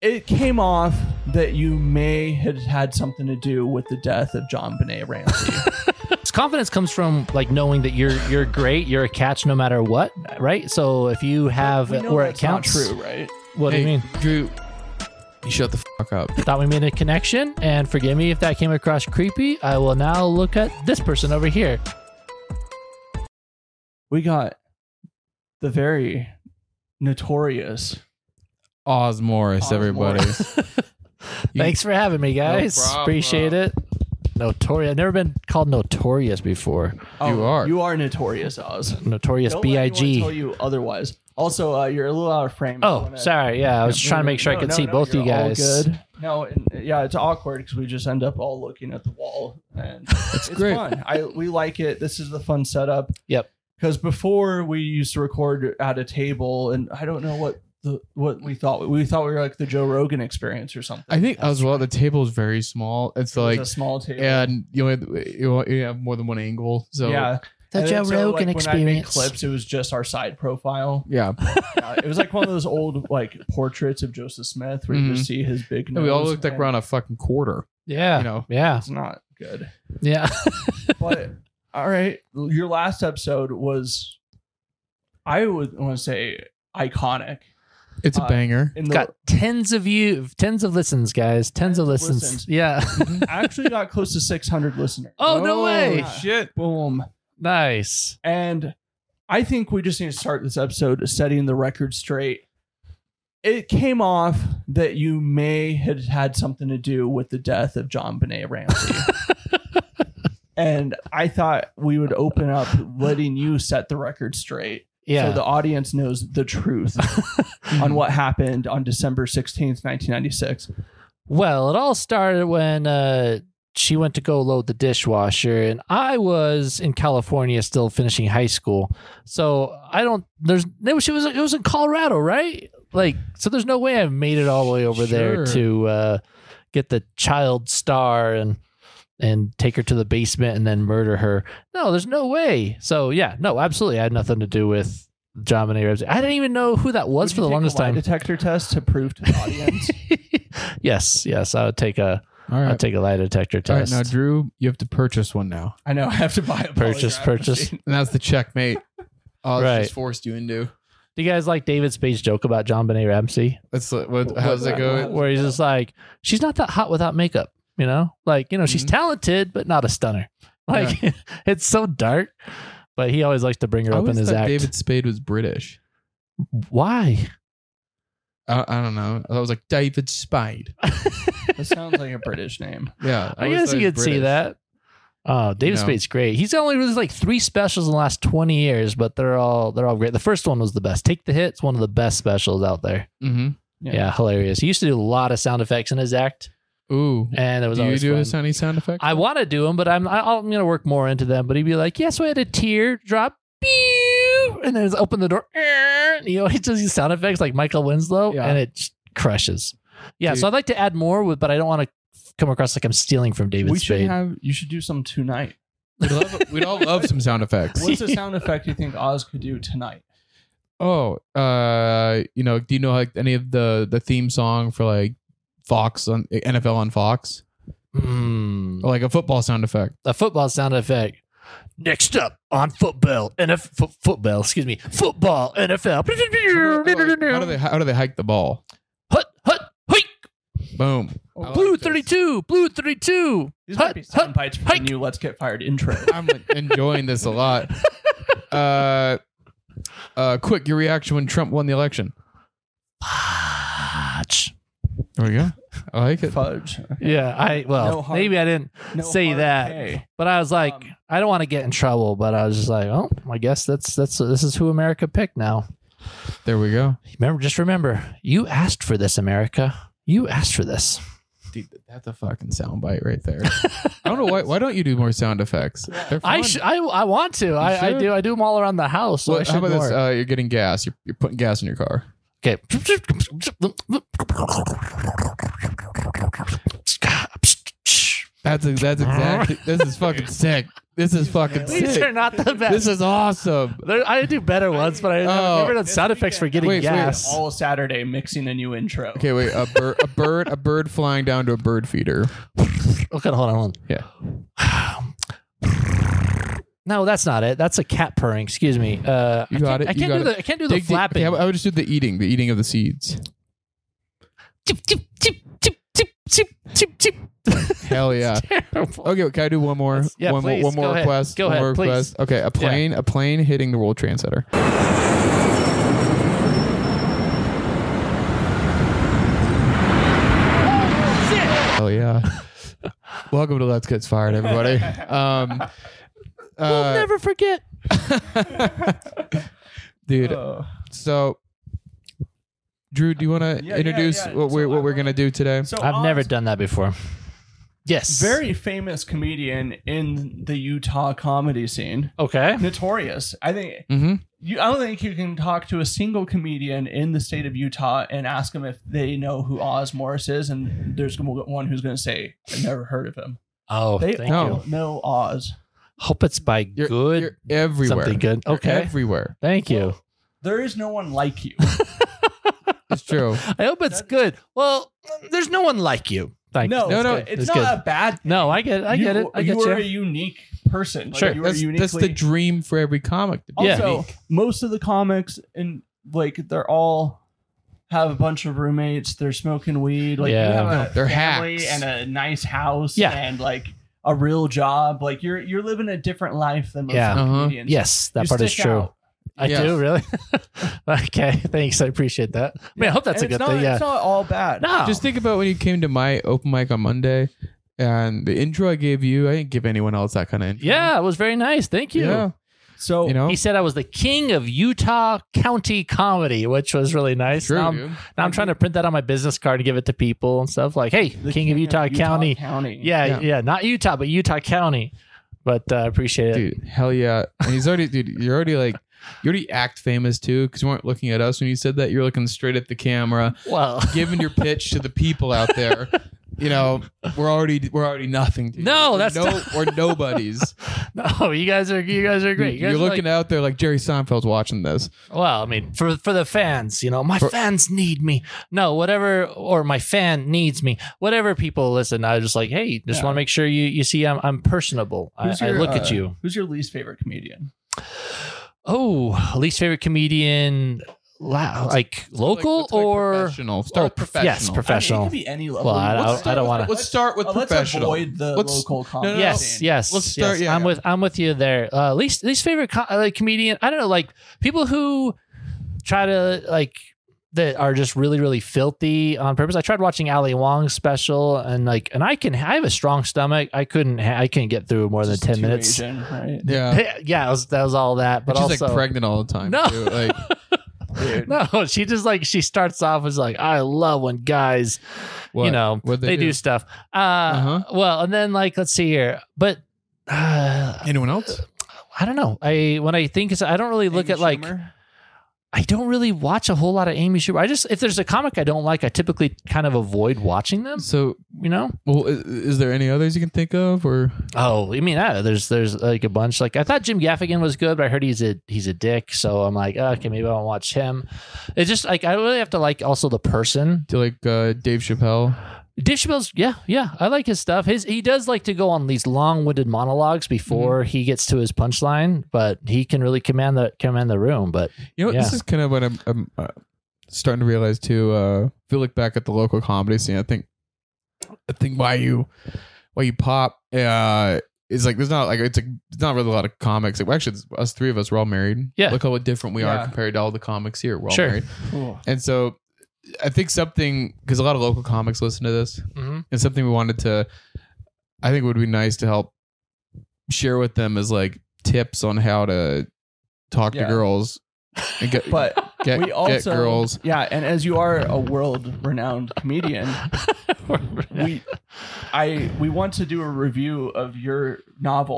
It came off that you may have had something to do with the death of John Benet Ramsey. This confidence comes from like knowing that you're great, you're a catch no matter what, right? So if you have We know where it that's not counts, true, right? What do you mean? Drew, you shut the fuck up. Thought we made a connection, and forgive me if that came across creepy. I will now look at this person over here. We got the very notorious Oz Morris, Oz everybody. Morris. Thanks for having me, guys. problem. Appreciate it. Notorious. I've never been called notorious before. You are. You are notorious, Oz. Notorious Don't let anyone B.I.G. tell you otherwise. Also, you're a little out of frame. Oh, sorry. Yeah, I was trying to make sure I could see both you you're all guys. Good. No, and, yeah, it's awkward because we just end up all looking at the wall, and it's great. fun. We like it. This is the fun setup. Yep. Because before we used to record at a table, and I don't know what we thought. We thought we were like the Joe Rogan Experience or something. I think as well, the table is very small. It's It was like, a small table. and you have more than one angle. So Yeah. The And Joe then so, Rogan like, when I made Experience. clips, it was just our side profile. yeah. It was like one of those old like portraits of Joseph Smith where you just see his big nose. And we all looked like and we're on a fucking quarter. Yeah. You know. Yeah. It's not good. Yeah. But all right, your last episode was, I would want to say, iconic. It's a banger. In the, Got tens of listens, guys. Tens of listens. Yeah. actually got close to 600 listeners. Oh, no way. yeah. Shit. Boom. Nice. And I think we just need to start this episode setting the record straight. It came off that you may have had something to do with the death of John Benet Ramsey. And I thought we would open up letting you set the record straight. Yeah. So the audience knows the truth on what happened on December 16th, 1996. Well, it all started when she went to go load the dishwasher, and I was in California still finishing high school. So it was in Colorado, right? Like, so there's no way I made it all the way over there to get the child star and take her to the basement and then murder her. No, there's no way. So yeah, no, absolutely. I had nothing to do with John Benet Ramsey. I didn't even know who that was Would for you the take longest a lie time. detector test to prove to the audience. Yes, I would take a All right. I'd take a lie detector All right, test. now Drew, you have to purchase one now, I know I have to buy a Purchase. polygraph machine. and that's the checkmate. Oz Right. just forced you into. Do you guys like David Spade's joke about John Benet Ramsey? That's what. How's that go? Where he's just like, she's not that hot without makeup, you know? Like, she's talented, but not a stunner. Like, it's so dark, but he always likes to bring her I up in always his thought act. David Spade was British. Why? I don't know. I was like David Spade. That sounds like a British name. Yeah, I guess you could see that. Oh, David know. Spade's great. He's only released like 3 specials in the last 20 years, but they're all great. The first one was the best. Take the Hit's one of the best specials out there. Mm-hmm. Yeah, hilarious. He used to do a lot of sound effects in his act, Ooh, and it was do you always do fun. any sound effects? I want to do them, but I'm going to work more into them. But he'd be like, "Yes, we had a tear drop, pew," and then open the door. He does these sound effects like Michael Winslow, Yeah. and it just crushes. Yeah, Dude. so I'd like to add more, but I don't want to come across like I'm stealing from David Spade. You should do some tonight. We'd all love some sound effects. What's the sound effect you think Oz could do tonight? Oh, do you know like any of the theme song for like Fox on NFL on Fox, or like a football sound effect? A football sound effect. Next up on football, football, NFL. How do they hike the ball? Hut, hike. Boom. I like Blue this. 32, blue 32. These Hut, might be sound hut, bites for the hike. new Let's Get Fired intro. I'm enjoying this a lot. Quick, your reaction when Trump won the election? Fudge. There we go. I like it. Fudge. Okay. Yeah, No hard- maybe I didn't No say hard that, K. but I was like, I don't want to get in trouble, but I was just like, oh, I guess this is who America picked now. There we go. Remember, you asked for this, America. You asked for this. Dude, that's a fucking soundbite right there. I don't know why don't you do more sound effects? They're fun. I want to. I should. do. I do them all around the house. So I Well, should how about more. this? You're getting gas. You're putting gas in your car. Okay. That's exactly. This is fucking sick. This is fucking These sick. are not the best. This is awesome. I do better ones, but I've never done This sound effects for getting Wait, gas. All Saturday mixing a new intro. Okay, wait. A bird flying down to a bird feeder. Okay, hold on. Yeah. No, that's not it. That's a cat purring. Excuse me. You got it. I can't do the flapping. Okay, I would just do the eating of the seeds. Chip, chip, chip, chip, chip, chip, chip, chip. Hell yeah. Terrible. Okay, can I do one more? Yeah, one please, more go ahead. request. Go one ahead, more please. request. Okay, a plane hitting the World Trade Center. Hell yeah. Welcome to Let's Get Fired, everybody. We'll never forget. Dude, so Drew, do you want to introduce what we're gonna do today? So I've never Oz, done that before. Yes. very famous comedian in the Utah comedy scene. Okay. Notorious. I think Mm-hmm. I don't think you can talk to a single comedian in the state of Utah and ask them if they know who Oz Morris is, and there's one who's going to say, "I've never heard of him." Oh, They thank all you. know Oz. Hope it's by good. You're everywhere. Something good. You're Okay. everywhere. Thank you. There is no one like you. It's true. I hope it's good. Well, there's no one like you. Thank No, you. it's It's not good. a bad thing. No, I get it. I get it. I get you are a you. unique person. Like, Sure. you are That's uniquely. the dream for every comic. To be Yeah. Also, unique. most of the comics and they're all have a bunch of roommates. They're smoking weed. Like Yeah. you have a They're family hacks. and a nice house. Yeah. and like a real job. Like you're living a different life than most Yeah. of the Uh-huh. comedians. Yes, that You part is stick true. out. I Yes. do, really? Okay, thanks. I appreciate that. I mean, I hope that's And a it's good not, thing. Yeah. It's not all bad. No. Just think about when you came to my open mic on Monday, and the intro I gave you, I didn't give anyone else that kind of intro. Yeah, it was very nice. Thank you. Yeah. So You know, He said I was the king of Utah County comedy, which was really nice. true, now, I'm, dude. now I'm trying to print that on my business card and give it to people and stuff like, hey, the king of Utah County. Yeah. Yeah, not Utah, but Utah County. But I appreciate it. Dude, hell yeah. And he's already, dude, you already act famous too, because you weren't looking at us when you said that. You're looking straight at the camera, Well, giving your pitch to the people out there. You know, we're already nothing. To you. No, that's we're nobodies. no, you guys are great. You guys You're are looking out there like Jerry Seinfeld's watching this. well, I mean, for the fans, my fans need me. No, whatever, or my fan needs me. Whatever people listen, I was just like, hey, just Yeah. want to make sure you see I'm personable. I look at you. Who's your least favorite comedian? Oh, least favorite comedian, like local Let's like or professional? Start professional. Yes, professional. I mean, it could be any level. Well, I don't want to. Let's start with Let's professional. avoid the Let's- local comedy. no, Yes, scene. yes. Let's start- yes. yeah, yeah. I'm with you there. Least favorite comedian. I don't know, like people who try to like that are just really really filthy on purpose. I tried watching Ali Wong's special and I have a strong stomach. I couldn't get through more than Just 10 too minutes. Asian, right? Yeah. Yeah, that was all that. But But she's also, like pregnant all the time. No. Too. Like, Dude. no, she just she starts off as like, I love when guys, what? What'd they do stuff. Uh-huh. Well, and then let's see here, but Anyone else? I don't know. When I think I don't really look Amy at like. Schumer? I don't really watch a whole lot of Amy Schumer. If there's a comic I don't like, I typically kind of avoid watching them. So, Well, is there any others you can think of, or oh, I mean, there's like a bunch. Like I thought Jim Gaffigan was good, but I heard he's a dick. So I'm like, okay, maybe I won't watch him. It's just like I really have to like also the person. do you like Dave Chappelle? Dave Chappelle's, yeah, I like his stuff. He does like to go on these long-winded monologues before he gets to his punchline, but he can really command the room. But You know, Yeah. this is kind of what I'm starting to realize too. If you look back at the local comedy scene, I think why you pop is like there's not like it's not really a lot of comics. Like, actually, us three of us, we're all married. Yeah. Look how different we are Yeah. compared to all the comics here. We're all Sure. married, Cool. and so I think something because a lot of local comics listen to this, and something we wanted to, I think would be nice to help share with them is like tips on how to talk to Yeah. girls and get But get we also, get girls. yeah, and as you are a world-renowned comedian, we want to do a review of your novel,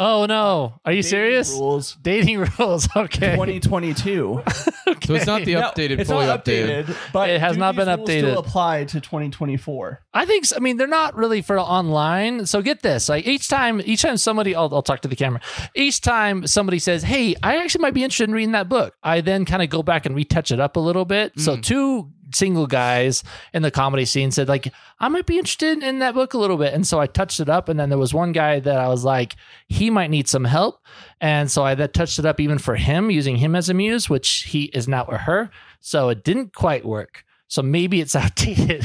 Oh no, are you Dating serious? Rules Dating rules. Okay. 2022. So it's not the No, updated, it's fully not updated. but It has do not these been rules updated. Still apply to 2024. I think. I mean, they're not really for online. So get this: like each time somebody, I'll talk to the camera. Each time somebody says, "Hey, I actually might be interested in reading that book," I then kind of go back and retouch it up a little bit. So two single guys in the comedy scene said, like, I might be interested in that book a little bit, and so I touched it up. And then there was one guy that I was like, he might need some help, and so I then touched it up even for him, using him as a muse, which he is now a her. So it didn't quite work. So maybe it's outdated.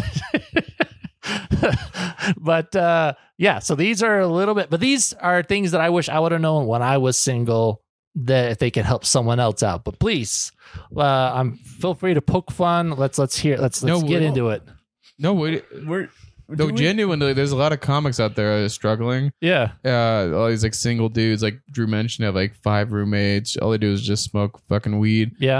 But yeah, so these are a little bit, but these are things that I wish I would have known when I was single, that if they could help someone else out. But please, feel free to poke fun. Let's get into it. No, wait. We're No, genuinely, there's a lot of comics out there that are struggling. Yeah. All these like single dudes, like Drew mentioned, have like 5 roommates. All they do is just smoke fucking weed. Yeah.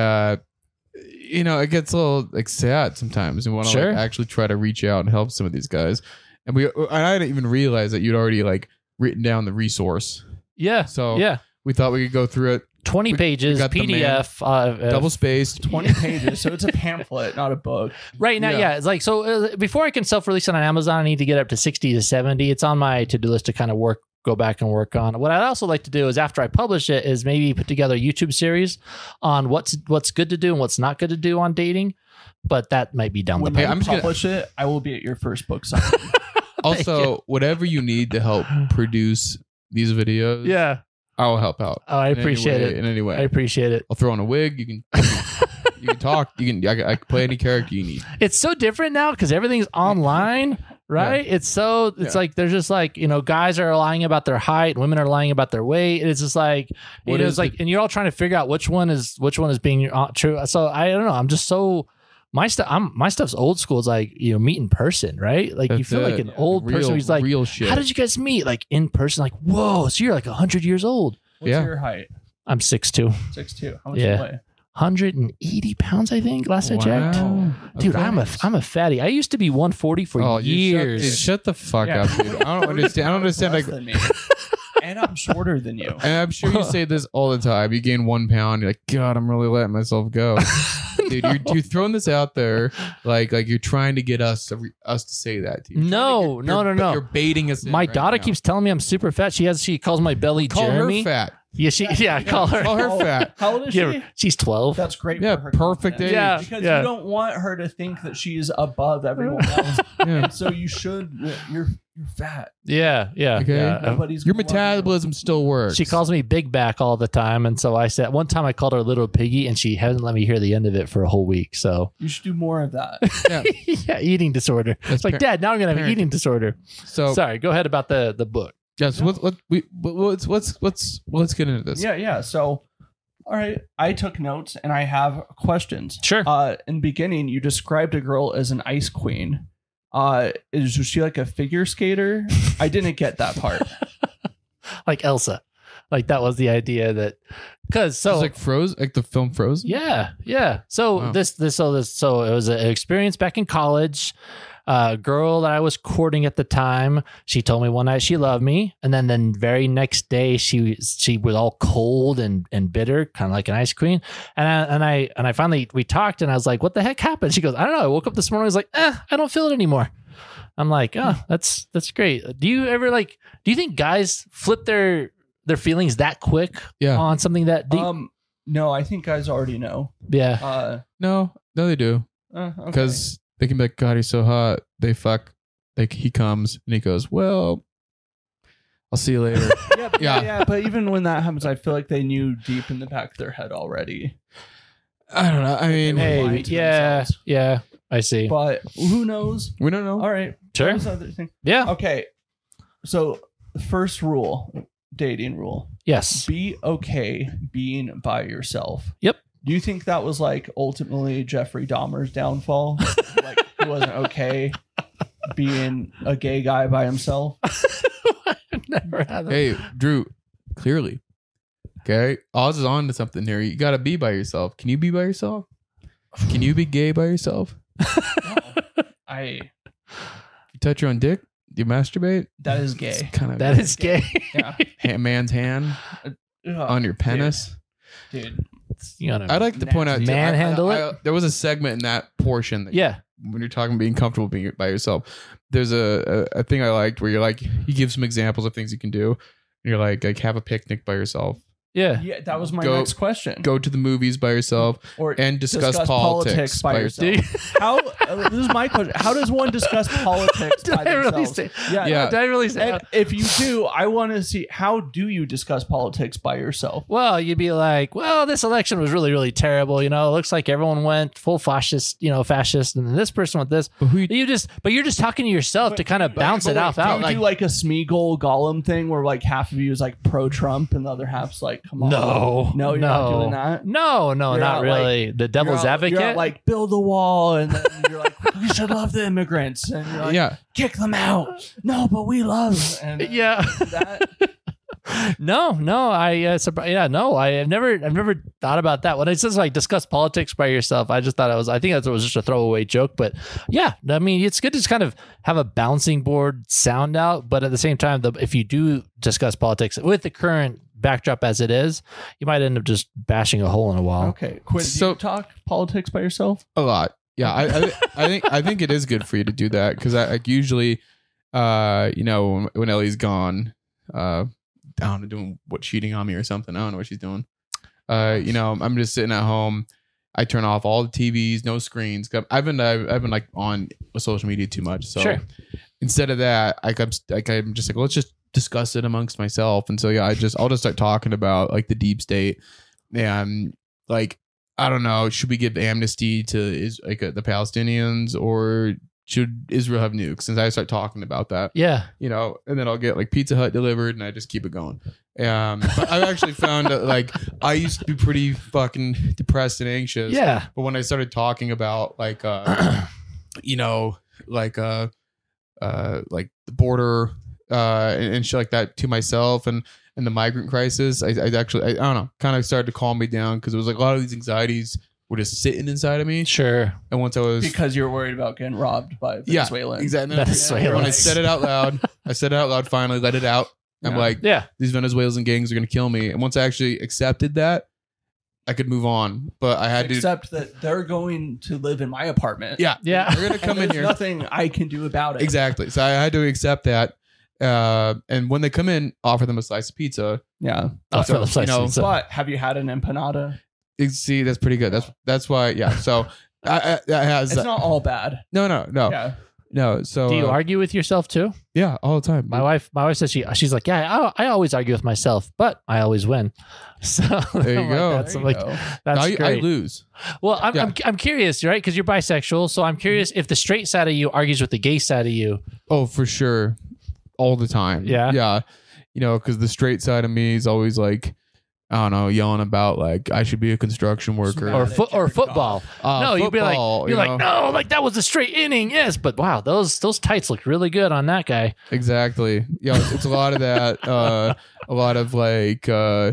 You know, it gets a little like sad sometimes. You want to Sure. like, actually try to reach out and help some of these guys. And I didn't even realize that you'd already like written down the resource. Yeah. So yeah. we thought we could go through it 20 pages, got the PDF. double spaced. 20 pages, so it's a pamphlet, not a book. Right now, yeah. It's like, so before I can self-release it on Amazon, I need to get up to 60 to 70. It's on my to-do list to kind of go back and work on. What I'd also like to do is, after I publish it, is maybe put together a YouTube series on what's good to do and what's not good to do on dating. But that might be down When the pipe. you I'm just gonna- publish it, I will be at your first book signing. Also, whatever you need to help produce these videos, Yeah. I'll help out. Oh, I in any appreciate way- it. In any way, I appreciate it. I'll throw on a wig. You can you can talk. I can play any character you need. It's so different now because everything's online, right? It's like there's just like, guys are lying about their height, women are lying about their weight. It's just like, it's like, and you're all trying to figure out which one is being true. So I don't know. I'm just so. My stuff's old school. It's like, meet in person, right? Like you feel like an old person who's like, real shit. how did you guys meet? Like in person, like, whoa, so you're like 100 years old. What's Yeah. your height? I'm 6'2", 6'2". How much Yeah. do you weigh? 180 pounds, I think, last I checked. Wow. Dude, Okay. I'm a fatty. I used to be 140 for years. Shut the fuck Yeah. up, dude. I don't understand. Less Like, than me. And I'm shorter than you. and I'm sure you say this all the time. You gain 1 pound, you're like, God, I'm really letting myself go. Dude, you're throwing this out there like you're trying to get us to say that to you. No. You're baiting us. My in right daughter now. keeps telling me I'm super fat. She calls my belly call Jeremy. her fat. Yeah, call her. Call her fat. How old is Yeah, she? she's 12. That's great. Yeah, for her perfect confidence. age. Yeah. Because yeah. you don't want her to think that she's above everyone else. Yeah. And so you should. You're fat. Yeah. Okay. Yeah. Nobody's Your gonna love you. metabolism still works. She calls me Big Back all the time, and so I said one time I called her Little Piggy, and she hasn't let me hear the end of it for a whole week. So You should do more of that. Yeah. yeah, eating disorder. It's like, Dad, now I'm gonna have an parenting. eating disorder. So Sorry, go ahead about the book. yes, let's get into this. Yeah. So, all right. I took notes and I have questions. Sure. In the beginning, you described a girl as an ice queen. Was she like a figure skater? I didn't get that part. Like Elsa, like that was the idea that because So it's like Frozen, like the film Frozen. Yeah. So Wow. so it was an experience back in college. A girl that I was courting at the time, she told me one night she loved me, and then the very next day she was all cold and bitter, kind of like an ice queen. And I finally, we talked, and I was like, "What the heck happened?" She goes, "I don't know. I woke up this morning, I was like, I don't feel it anymore." I'm like, "Oh, that's great." Do you ever do you think guys flip their feelings that quick Yeah. on something that deep? No, I think guys already know. Yeah. No, they do. Okay. Because they can be like, God, he's so hot. They fuck. Like he comes and he goes, well, I'll see you later. yeah. But even when that happens, I feel like they knew deep in the back of their head already. I don't know. I mean, They were Hey, lying to yeah, themselves. yeah, I see. But who knows? we don't know. All right. Sure. What was the other thing? Yeah. Okay. So the first rule, dating rule, Yes. be okay being by yourself. Yep. Do you think that was like ultimately Jeffrey Dahmer's downfall? Like he wasn't okay being a gay guy by himself? I've never had that. Hey, Drew, clearly. Okay. Oz is on to something here. You got to be by yourself. Can you be by yourself? Can you be gay by yourself? I You touch your own dick? You masturbate? That is It's gay. kind of That is gay. Yeah. man's hand on your penis. Dude. You gotta I'd like to point out too, manhandle it. there was a segment in that portion that Yeah. when you're talking being comfortable being by yourself, there's a thing I liked where you're like, you give some examples of things you can do. You're like have a picnic by yourself, Yeah. Yeah, that was my Go- next question. go to the movies by yourself, Or and discuss politics by by yourself. yourself. How? This is my question. How does one discuss politics Did by I really themselves? say? Yeah. Yeah. Did I really say? And if you do, I want to see, how do you discuss politics by yourself? Well, you'd be like, well, this election was really, really terrible. You know, it looks like everyone went full fascist, fascist, and then this person went this. But who But you're just talking to yourself to kind of bounce it off Do out. you Like, do like a Smeagol Gollum thing where like half of you is like pro-Trump and the other half's like, come on. No, you're not doing that. No, You're not not really. The devil's You're advocate. not like build a wall, and then you're like, we should love the immigrants, and you're like, yeah. kick them out. No, but we love. And Yeah. that, No, I have never thought about that. When it says like discuss politics by yourself, I just thought I think that was just a throwaway joke. But yeah, I mean, it's good to just kind of have a bouncing board sound out. But at the same time, if you do discuss politics with the current backdrop as it is, you might end up just bashing a hole in a wall. okay, Quinn, do So- you talk politics by yourself? A lot. Yeah, I think it is good for you to do that because I usually, when Ellie's gone, I don't know, doing cheating on me or something. I don't know what she's doing. I'm just sitting at home. I turn off all the TVs, no screens. I've been like on social media too much. So Sure. instead of that, I'm just like, let's just discuss it amongst myself. And so yeah, I'll just start talking about like the deep state and like, I don't know, should we give amnesty to the Palestinians or should Israel have nukes? Since I start talking about that, Yeah. and then I'll get like Pizza Hut delivered and I just keep it going. But I've actually found that like I used to be pretty fucking depressed and anxious. Yeah. But when I started talking about like like the border and shit like that to myself and the migrant crisis, I don't know, kind of started to calm me down because it was like a lot of these anxieties were just sitting inside of me. Sure. And once I was Because you're worried about getting robbed by Venezuelans. exactly. Venezuelans. When I said it out loud, finally let it out. I'm Yeah. like, Yeah. these Venezuelan gangs are going to kill me. And once I actually accepted that, I could move on. But I had to. Except that they're going to live in my apartment. Yeah. Yeah. They're going to come And in there's here. nothing I can do about it. Exactly. So I had to accept that. And when they come in, offer them a slice of pizza. Yeah. Oh, So, for the slice you know, pizza. But have you had an empanada? See, that's pretty good. That's why. Yeah. So that has It's not all bad. no. Yeah. So Do you argue with yourself too? yeah, all the time. My wife says she's like, yeah, I always argue with myself, but I always win. So There you I'm like, go. That's, There I'm you like, go. that's I great. lose. Well, Yeah. I'm curious, right? Because you're bisexual, so I'm curious if the straight side of you argues with the gay side of you. Oh, for sure. All the time. Yeah? Yeah. Because the straight side of me is always like, I don't know, yelling about like I should be a construction worker. Smart. Or Yeah, or Jared football. No, you'd be like, football, you're you like, know? no, like that was a straight inning, yes, but wow, those tights look really good on that guy. Exactly. Yeah, it's a lot of that. A lot of like,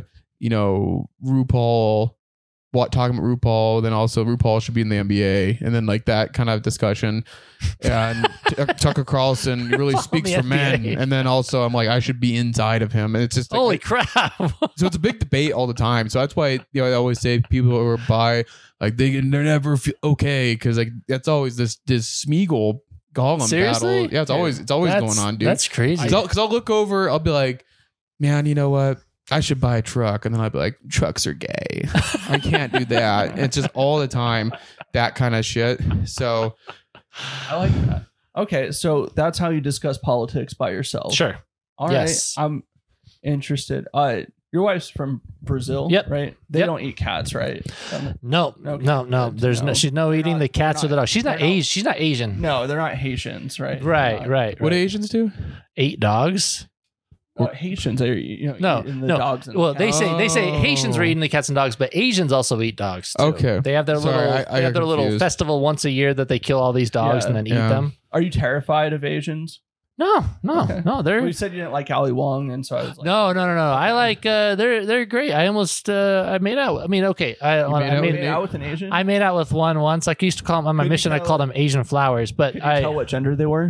RuPaul. Talking about RuPaul, then also RuPaul should be in the NBA, and then like that kind of discussion. And Tucker Carlson really RuPaul speaks in the for men, NBA. and then also I'm like I should be inside of him, and it's just like, Holy crap! so it's a big debate all the time. So that's why I always say people who are bi, like they're never okay because like that's always this Smeagol Gollum Seriously? battle. Yeah, it's always going on, dude. That's crazy. Because I'll look over, I'll be like, man, you know what? I should buy a truck, and then I'll be like, trucks are gay. I can't do that. It's just all the time that kind of shit. So I like that. Okay, so that's how you discuss politics by yourself. Sure. All right. Yes. I'm interested. Your wife's from Brazil, Yep. right? They Yep. don't eat cats, right? No. Okay. No. There's no. No. She's no They're eating not- the cats or they're the not- dog. She's not they're not- Asian. She's not Asian. No, they're not Haitians, right? Right. They're Right. what right. Asians do? 8 dogs. Haitians are No, eating the no. dogs. And Well, the they cats. say Haitians are Oh. eating the cats and dogs, but Asians also eat dogs. Too. Okay. They have their Sorry, little. I they have got their little confused. festival once a year that they kill all these dogs Yeah. and then eat Yeah. them. Are you terrified of Asians? No. Okay. They're. Well, you said you didn't like Ali Wong, and so I was like, No. I like. They're great. I almost. I made out. I mean, okay. I made out You made. made out with an Asian. I made out with one once. Like I used to call them on my Could you mission. I tell- called them Asian flowers, but Could you tell what gender they were?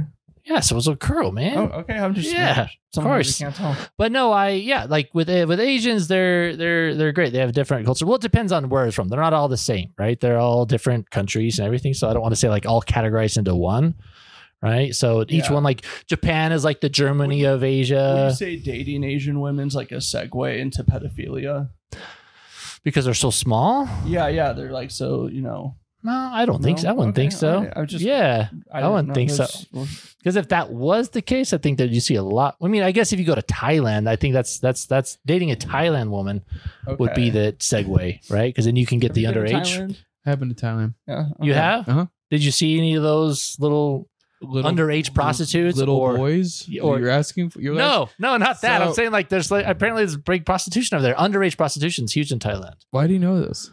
Yeah, so it was a girl, man. Oh, okay. I'm just Yeah, someone who course. can't tell. But no, like with Asians, they're great. They have different culture. Well, it depends on where it's from. They're not all the same, right? They're all different countries and everything. So I don't want to say like all categorized into one, right? So each Yeah. one, like Japan is like the Germany of Would Asia you say dating Asian women's like a segue into pedophilia? because they're so small. Yeah. They're like so, No, I don't think so. I wouldn't think so. all right. I was just Yeah, I didn't wouldn't know think so. this. because if that was the case, I think that you see a lot. I mean, I guess if you go to Thailand, I think that's dating a Thailand woman would be Okay. the segue, right? Because then you can get the Have you been to underage. Thailand? I've been to Thailand. Yeah. You okay. have? Uh-huh. Did you see any of those little underage prostitutes little or boys. or- You're asking for? You're No, not that. I'm So- saying like there's like apparently there's big prostitution over there. Underage prostitution's huge in Thailand. Why do you know this?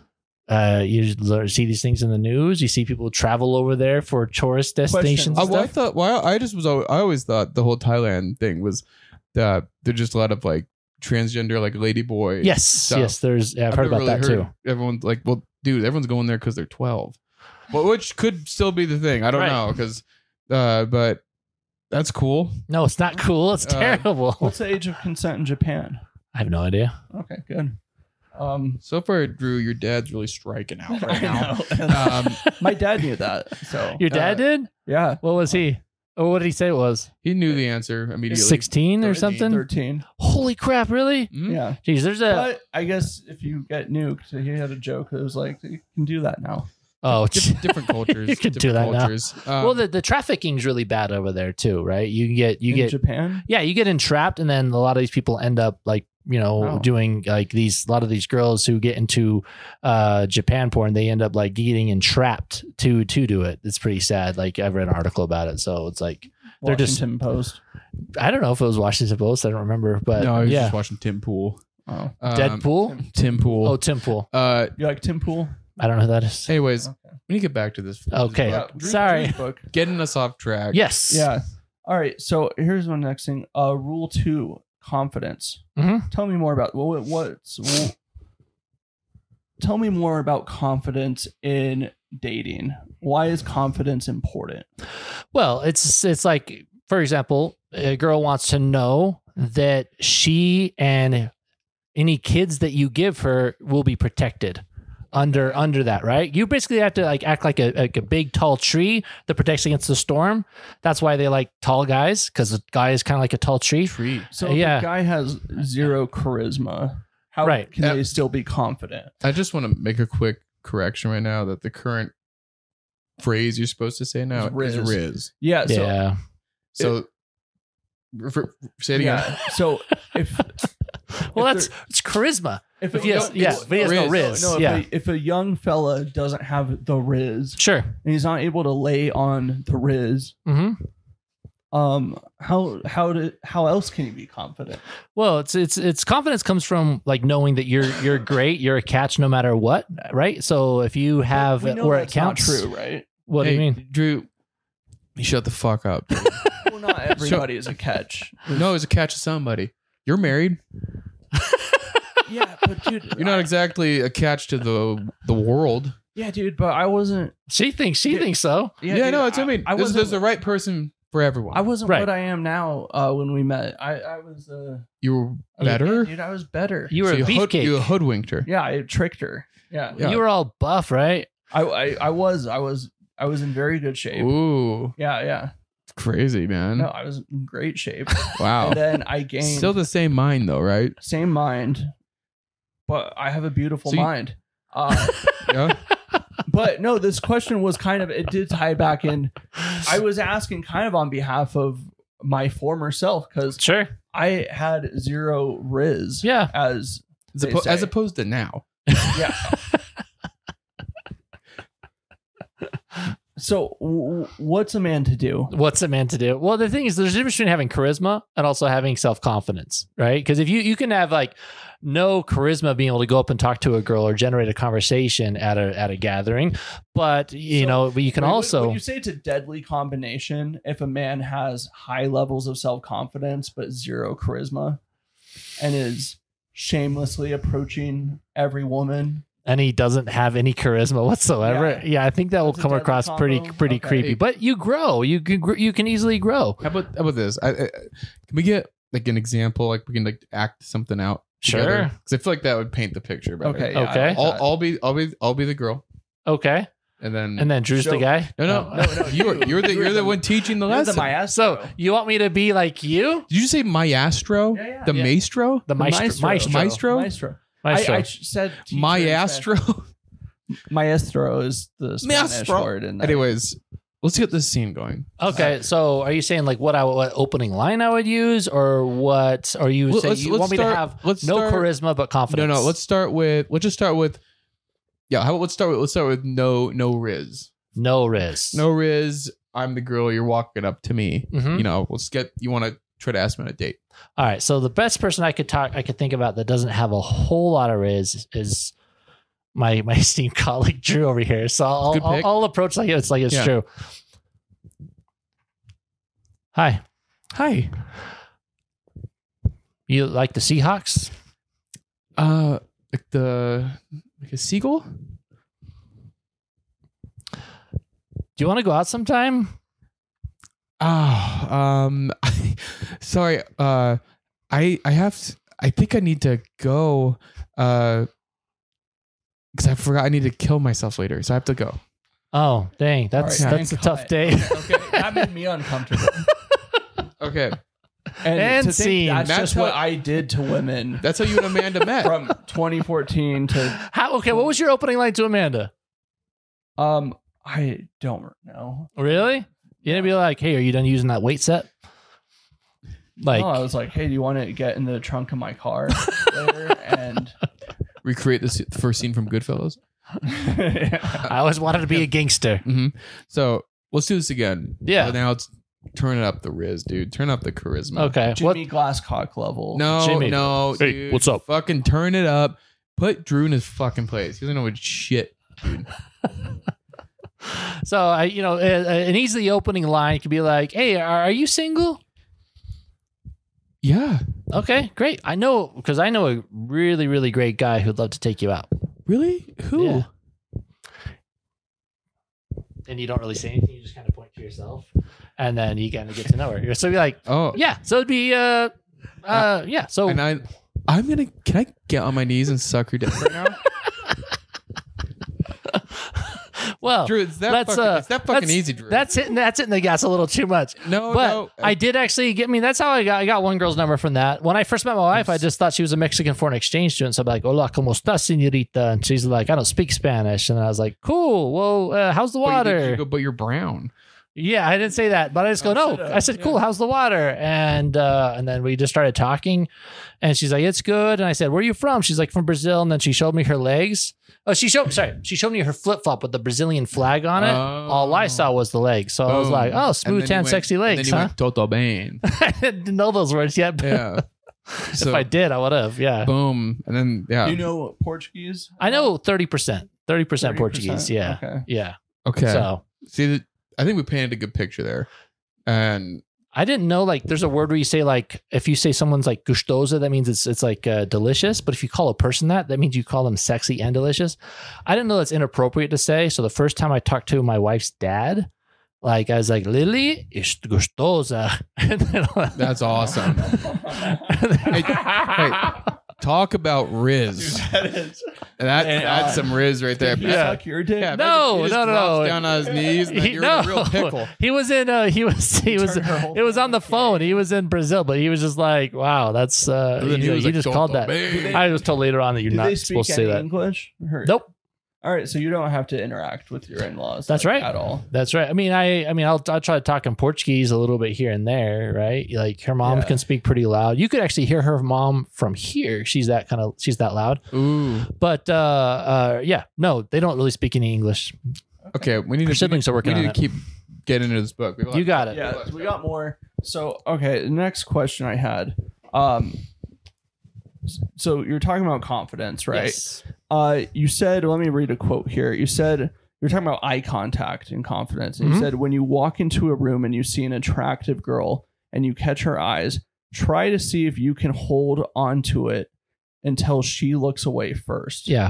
You see these things in the news. You see people travel over there for tourist destinations. Questions. and stuff. I always thought the whole Thailand thing was that there's just a lot of like transgender like lady boy. Yes, stuff. yes. There's. Yeah, I've heard never about that too. Everyone's like, well, dude, everyone's going there because they're 12. Well, which could still be the thing. I don't Right. know because, but that's cool. No, it's not cool. It's terrible. What's the age of consent in Japan? I have no idea. Okay, good. So far, Drew, your dad's really striking out right I now. know. Um, My dad knew that. So Your dad did? yeah, What was he? Oh, what did he say it was? he knew the answer immediately. 16 or 13. something? 13. Holy crap! Really? Mhm. Yeah. Jeez, there's a. But I guess if you get nuked, he had a joke that was like, you can do that now. Oh, Different cultures. You could do different that now. cultures. well, the trafficking's really bad over there too, right? You In get Japan. yeah, you get entrapped, and then a lot of these people end up like Wow. doing like a lot of these girls who get into Japan porn, they end up like getting entrapped to do it. It's pretty sad. Like I read an article about it, so it's like they're just Washington Post. I don't know if it was Washington Post, I don't remember, but no, I was yeah, just watching Tim Pool. Oh, Deadpool. Tim Pool. Oh, Tim Pool. you like Tim Pool? I don't know who that is. Anyways, Okay. we need to get back to this. Okay. book. Sorry. Drew's book. Getting us off track. Yes. Yeah. All right. So here's one next thing. Rule 2: confidence. Mhm. Tell me more about tell me more about confidence in dating. Why is confidence important? Well, it's like, for example, a girl wants to know that she and any kids that you give her will be protected under that, right? You basically have to like act like a big tall tree that protects against the storm. That's why they like tall guys, because a guy is kind of like a tall tree. So if Yeah. a guy has zero charisma, how Right. can they still be confident? I just want to make a quick correction right now that the current phrase you're supposed to say now Is is Riz. Riz. Yeah. So Yeah. So say it again. yeah. So if Well, if that's there- it's charisma. if If he has, yeah, but he has no riz. No, yeah. if a young fella doesn't have the riz Sure. and he's not able to lay on the riz, hmm how else can he be confident? Well, it's confidence comes from like knowing that you're great, you're a catch no matter what, right? So if you have We know where it that's not counts, true, right? what do you Hey, mean? Drew? You shut the fuck up. Well, not everybody is a catch. No, it's a catch of somebody. You're married. Yeah, but dude, You're not exactly a catch to the world. Yeah, dude, but I wasn't. She thinks so. Yeah, dude, no, it's. I mean, I there's wasn't. the right person for everyone. I wasn't Right. what I am now when we met. I was. You were Yeah, better. dude. I was better. You were So a beefcake. you hoodwinked her. Yeah, I tricked her. Yeah, Yeah. You were all buff, right? I was in very good shape. Ooh, Yeah. crazy man. No, I was in great shape. Wow. And then I gained Still the same mind though, right? same mind, but I have a beautiful So you- mind. Yeah. But no, this question was kind of, it did tie back in. I was asking kind of on behalf of my former self because Sure. I had zero riz. Yeah. As they say. As opposed to now. Yeah. So what's a man to do? What's a man to do? Well, the thing is, there's a difference between having charisma and also having self-confidence, right? Because if you can have like no charisma being able to go up and talk to a girl or generate a conversation at a gathering, but but you can also Would you say it's a deadly combination if a man has high levels of self-confidence but zero charisma and is shamelessly approaching every woman and he doesn't have any charisma whatsoever. Yeah, I think that will That's a come deadly across pretty combo? pretty Okay. creepy. But you grow. You can easily grow. How about this? Can we get like an example? Like we can like act something out. Sure. Because I feel like that would paint the picture better. Okay. Yeah, Okay. I like that. I'll be the girl, Okay. and then Drew's the So- guy. no, No, you're the one teaching the You're lesson. the maestro. So you want me to be like you? Did you say maestro? Yeah. The Yeah. maestro? The maestro. Maestro? Maestro. Maestro. I said teacher Maestro? instead. Maestro is the Spanish Maestro. word. In that. Anyways, let's get this scene going. Okay, so are you saying like what opening line I would use, or what? Or you say you want me to have no charisma but confidence? No. Let's just start with. Yeah, how about let's start with no riz. no riz. No riz. I'm the girl. You're walking up to me. Mhm. You know, you want to try to ask me on a date. All right, so the best person I could think about that doesn't have a whole lot of riz is my esteemed colleague Drew over here. So Good pick. I'll approach like it's Yeah. Drew. Hi, Hi. you like the Seahawks? Like a seagull. Do you want to go out sometime? Sorry. I think I need to go. Because I forgot I need to kill myself later, so I have to go. Oh, dang, that's All right, that's a and tough cut. day. Okay. That made me uncomfortable. Okay. And to think scene. that's That's just what how- I did to women That's how you and Amanda met. from 2014 to Okay, what was your opening line to Amanda? I don't know. Really? You didn't be like, "Hey, are you done using that weight set?" Like, No, I was like, hey, do you want to get in the trunk of my car later? And Recreate the first scene from Goodfellas. I always wanted to be a gangster. Mm-hmm. So let's do this again. Yeah. Now it's turn up the riz, dude. Turn up the charisma. Okay. What? Jimmy Glasscock level. No, Jimmy. no, Hey, dude. what's up? Fucking turn it up. Put Drew in his fucking place. He doesn't know what shit, dude. So an easy opening line could be like, "Hey, are you single?" Yeah. Okay, great. I know a really, really great guy who'd love to take you out. Really? Who? Yeah. And you don't really say anything. You just kind of point to yourself, and then you kind of get to know her. So you're like, Oh. yeah. So it'd be yeah. So And I'm gonna. Can I get on my knees and suck your dick right now? well, Drew, it's that let's, fucking that's- easy, Drew. That's hitting the gas a little too much. no, But no. I did actually get. I mean, that's how I got one girl's number from that. When I first met my wife, I just thought she was a Mexican foreign exchange student. So I'm like, "Hola, cómo estás, señorita?" And she's like, "I don't speak Spanish." And I was like, "Cool. Well, how's the water?" But you're brown. Yeah, I didn't say that, but I just go, no. I said, cool. How's the water? And then we just started talking, and she's like, it's good. And I said, where are you from? She's like, from Brazil. And then she showed me her legs. Oh, she showed me her flip flop with the Brazilian flag on it. Oh. All I saw was the legs. So I was Boom. like, oh, And smooth then tan, you went- sexy legs, And then you huh? went Toto Bane. I didn't know those words yet, but Yeah. So if I did, I would have. Yeah. boom, and then yeah. Do you know Portuguese? I know 30%. 30% Portuguese. Yeah. Okay. Yeah. Okay. So See, I think we painted a good picture there, and I didn't know like there's a word where you say like if you say someone's like gustosa, that means it's like delicious. But if you call a person that means you call them sexy and delicious. I didn't know that's inappropriate to say. So the first time I talked to my wife's dad, like I was like, Lily is gustosa. And then, that's awesome. Hey, talk about Riz. That is. That's some Riz right there. Did he Yeah. suck your dick? Yeah, No, he just no. drops down on his knees, and then you're in a real pickle. He was in he was Turn her whole it was on the family phone. gay. He was in Brazil, but he was just like, wow, that's And then he was like, just called "Toto that. Bane." I was told later on that you're Do not they speak supposed to say any that. English? Or- Nope. All right, so you don't have to interact with your in-laws. That's like, right. At all. That's right. I mean, I'll try to talk in Portuguese a little bit here and there, right? Like her mom Yeah. can speak pretty loud. You could actually hear her mom from here. She's that loud. Ooh. But yeah, no, they don't really speak any English. Okay, we need Her to siblings are working we on need it. to keep getting into this book. We have a lot- You got it. Yeah, we got more. So, okay, the next question I had. So you're talking about confidence, right? Yes. You said, let me read a quote here. You said you're talking about eye contact and confidence. And you Mhm. said when you walk into a room and you see an attractive girl and you catch her eyes, try to see if you can hold onto it until she looks away first. Yeah.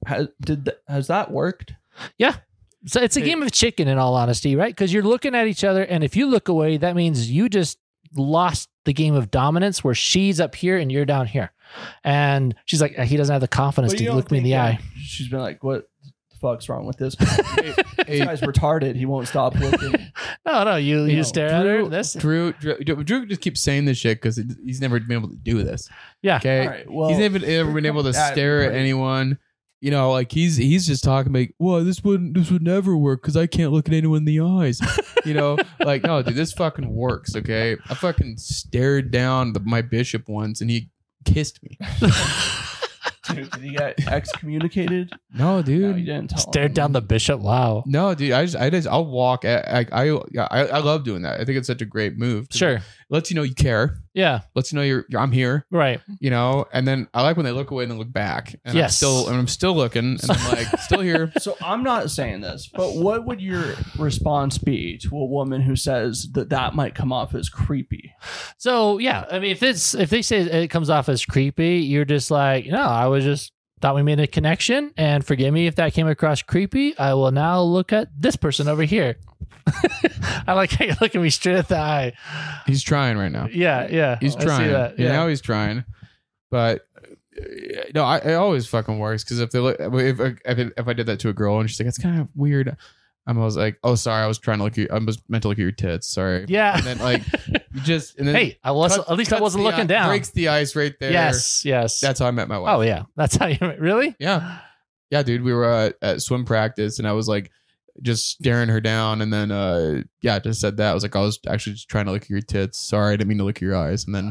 Has that worked? Yeah. So it's a game of chicken, in all honesty, right? Because you're looking at each other, and if you look away, that means you just lost the game of dominance where she's up here and you're down here. And she's like, he doesn't have the confidence But you to don't look me in think the that eye. She's been like, what the fuck's wrong with this guy? This guy's retarded. He won't stop looking. No, you know, stare at her. This, Drew just keeps saying this shit because he's never been able to do this. yeah. Okay, All right, well, he's never been able to stare at anyone. You know, like he's just talking like, well, this would never work because I can't look at anyone in the eyes. You know, like, no, dude, this fucking works. Okay, I fucking stared down my bishop once and he kissed me. Dude, did he get excommunicated? No, No, dude. you didn't tell Stared him. down the bishop. Wow. No, dude. I'll walk. I love doing that. I think it's such a great move. Sure. Lets you know you care. Yeah. Lets you know you're I'm here. Right. You know, and then I like when they look away and then look back. And Yes. I'm still looking, and I'm like, still here. So I'm not saying this, but what would your response be to a woman who says that might come off as creepy? So yeah, I mean, if they say it comes off as creepy, you're just like, no, I was just thought we made a connection, and forgive me if that came across creepy. I will now look at this person over here. I like how you're looking me straight at the eye. He's trying right now. Yeah. He's I see trying. that. You Yeah. know, he's trying. But no, it always fucking works because if they look, if I did that to a girl and she's like, it's kind of weird. I was like, oh, sorry, I was trying to look at I was meant to look at your tits. Sorry. Yeah. And then like you just and then Hey, at least I wasn't looking down. Breaks the ice right there. Yes. That's how I met my wife. Oh yeah, that's how you really. Yeah, dude. We were at swim practice, and I was like, just staring her down, and then just said that. I was like, I was actually just trying to look at your tits. Sorry, I didn't mean to look at your eyes. And then,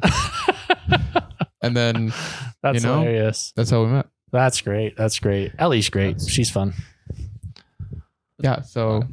That's you know, hilarious. that's how we met. That's great. That's great. Ellie's great. She's fun. Yeah. So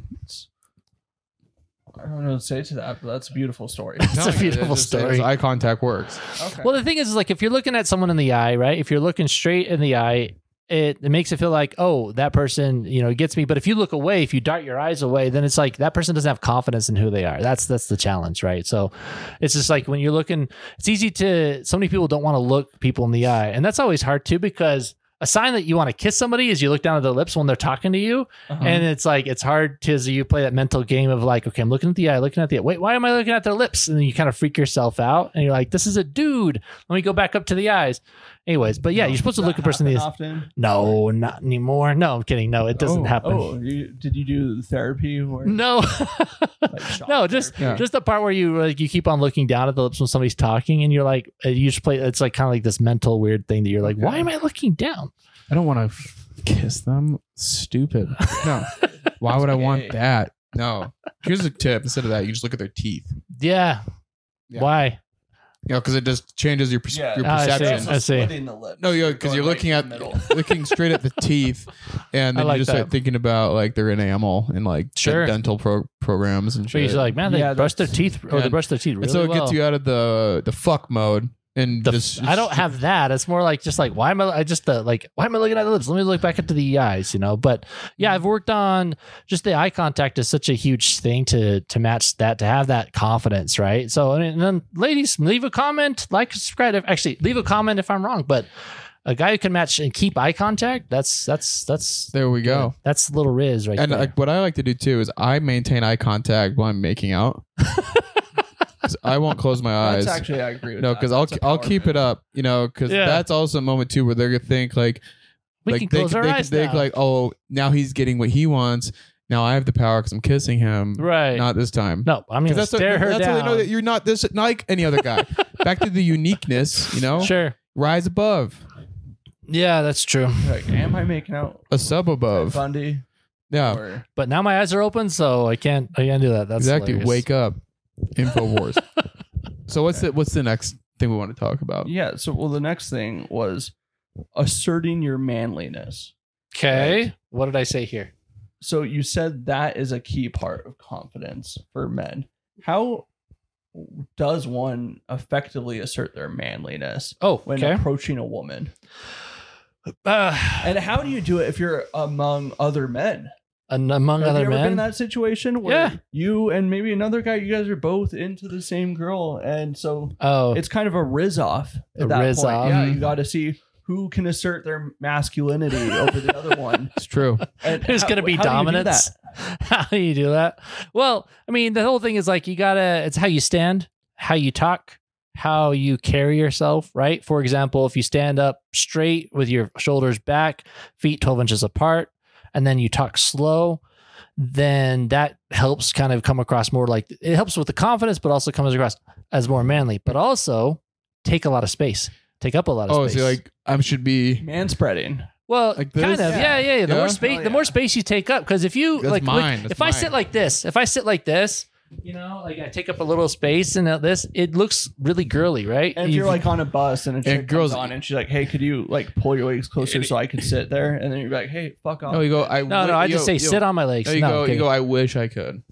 I don't know what to say to that, but that's a beautiful story. It's a beautiful just- story. Eye contact works. Okay. Well, the thing is like if you're looking at someone in the eye, right? If you're looking straight in the eye, it makes it feel like, oh, that person, gets me. But if you look away, if you dart your eyes away, then it's like that person doesn't have confidence in who they are. That's the challenge, right? So it's just like when you're looking, it's easy to, so many people don't want to look people in the eye. And that's always hard too, because a sign that you want to kiss somebody is you look down at their lips when they're talking to you. Uh-huh. And it's like, it's hard to, you play that mental game of like, okay, I'm looking at the eye, wait, why am I looking at their lips? And then you kind of freak yourself out and you're like, this is a dude. Let me go back up to the eyes. Anyways, but yeah, you're supposed to Does look at that a person in the eyes. happen often? No, not anymore. No, I'm kidding. No, it doesn't happen. Oh, did you do therapy or No, like shock no, just therapy? the part where you keep on looking down at the lips when somebody's talking, and you're like, you just play. It's like kind of like this mental weird thing that you're like, why am I looking down? I don't want to kiss them. Stupid. No. Why would I want gay. that? No. Here's a tip. Instead of that, you just look at their teeth. Yeah. Yeah. Why? You know, because it just changes your Yeah. your I see. perception. I see. Splitting the lip. No, because you're Going looking right at in the middle. looking straight at the teeth, and I then like you just that. start thinking about like their enamel and like Sure. dental programs and But shit. you're like, man, they Yeah, brush their that's- teeth, or Yeah. they brush their teeth really and so it well. gets you out of the fuck mode and I don't have that. It's more like just like why am I looking at the lips? Let me look back into the eyes, But yeah, I've worked on just the eye contact is such a huge thing to match that, to have that confidence, right? So I mean, and then ladies, leave a comment, like, subscribe. Actually, leave a comment if I'm wrong, but a guy who can match and keep eye contact, that's There we go. That's little Riz right And there. like what I like to do too is I maintain eye contact while I'm making out. 'Cause I won't close my eyes. That's actually, I agree with No, that. because That's a I'll power keep move. it up, because Yeah. that's also a moment too where they're gonna think like we like can close our eyes they now. like, oh, now he's getting what he wants. Now I have the power because I'm kissing him. Right. Not this time. No, I'm going to Because stare her that's down. how they know that you're not this like any other guy. Back to the uniqueness, Sure. Rise above, Yeah, that's true. Like, am I making out a sub above. Bundy? Yeah, Or, But now my eyes are open, so I can't do that. That's exactly. hilarious. Wake up, Infowars. So what's the next thing we want to talk about? yeah. So, well, the next thing was asserting your manliness. Okay. Right. What did I say here? So you said that is a key part of confidence for men. How does one effectively assert their manliness Oh, when okay. approaching a woman? And how do you do it if you're among other men? And among Have other you ever been in men. that situation where Yeah. you and maybe another guy, you guys are both into the same girl, and so Oh, it's kind of a riz off at A that riz point. off. Yeah, you got to see who can assert their masculinity over the other one. It's true. And There's going to be how do you do dominance. that? How do you do that? Well, I mean, the whole thing is like it's how you stand, how you talk, how you carry yourself, right? For example, if you stand up straight with your shoulders back, feet 12 inches apart, and then you talk slow, then that helps kind of come across more like it helps with the confidence, but also comes across as more manly, but also take a lot of space, take up a lot of Oh, space. so like I should be Man-spreading. Well, like this? kind of, yeah. The Yeah? more space, Oh, the more yeah. space you take up, because if you That's like, mine. That's if I sit mine. like this, you know, like I take up a little space and this, it looks really girly, right? And if you're like on a bus and a chick girls- comes on and she's like, hey, could you like pull your legs closer so I could sit there? And then you're like, hey, fuck off. No, you go. I just say sit on my legs. No, you No, go. okay. You go. I wish I could.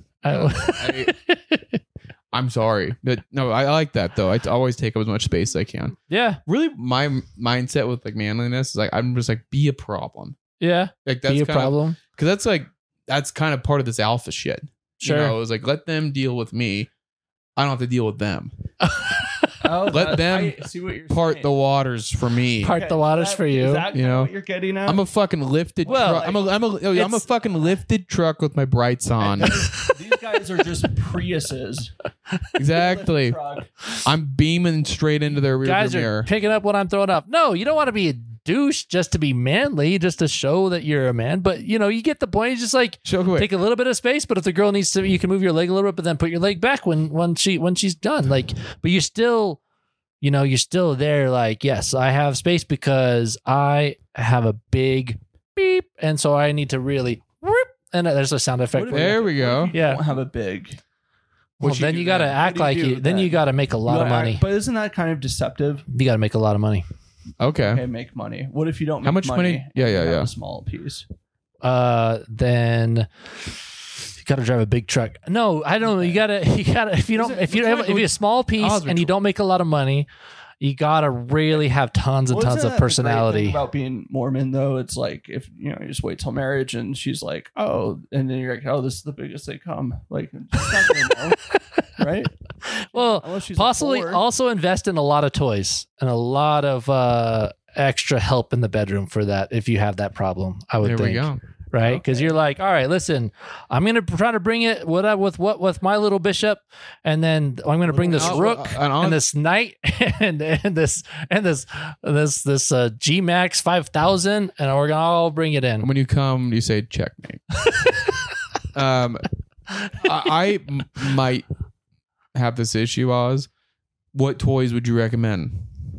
I'm sorry, but no, I like that though. I always take up as much space as I can. yeah, Really, my mindset with like manliness is like I'm just like be a problem. yeah. Like that's Be a kind of problem. because that's kind of part of this alpha shit. Sure. You know, it's like let them deal with me. I don't have to deal with them. Oh, Let them I see what you're Part saying. the waters for me. Part the waters for you. Is that You kinda know? what you're getting at? I'm a fucking lifted Well, truck. I'm a it's- fucking lifted truck with my brights on. These guys are just Priuses. Exactly. Truck. I'm beaming straight into their rearview Guys are mirror. picking up what I'm throwing up. No, you don't want to be a douche just to be manly, just to show that you're a man. But you know, you get the point. It's just like Show quick. take a little bit of space. But if the girl needs to, you can move your leg a little bit, but then put your leg back when she's done. Like, but you still, you know, you're still there. Like, yes, I have space because I have a big beep, and so I need to really whoop, and there's a sound effect. What for if- you. There we go. Yeah. Don't have a big. Well, What you then do you got to then? act What like do you do you. Then then? you got to make a lot of You gotta- money. But isn't that kind of deceptive? You got to make a lot of money. Okay. Okay, make money. What if you don't make How much money? Yeah, and you yeah, have yeah. A small piece. Then you got to drive a big truck. No, I don't know. You gotta if you don't Is it- if you which have one- if you're a small piece odds are and you don't make a lot of money, you gotta really have tons and Well, tons isn't of that the great personality. thing about being Mormon, though, it's like if you just wait till marriage, and she's like, "Oh," and then you're like, "Oh, this is the biggest they come." Like, she's not gonna know, right? Well, Unless she's a possibly whore. also invest in a lot of toys and a lot of extra help in the bedroom for that if you have that problem. I would There think. we go. Right, because Okay. you're like, all right, listen, I'm gonna try to bring it with my little bishop, and then I'm gonna bring this I'll- rook I'll- and this knight and this G Max 5000, and we're gonna all bring it in. When you come, you say checkmate. I might have this issue, Oz. What toys would you recommend?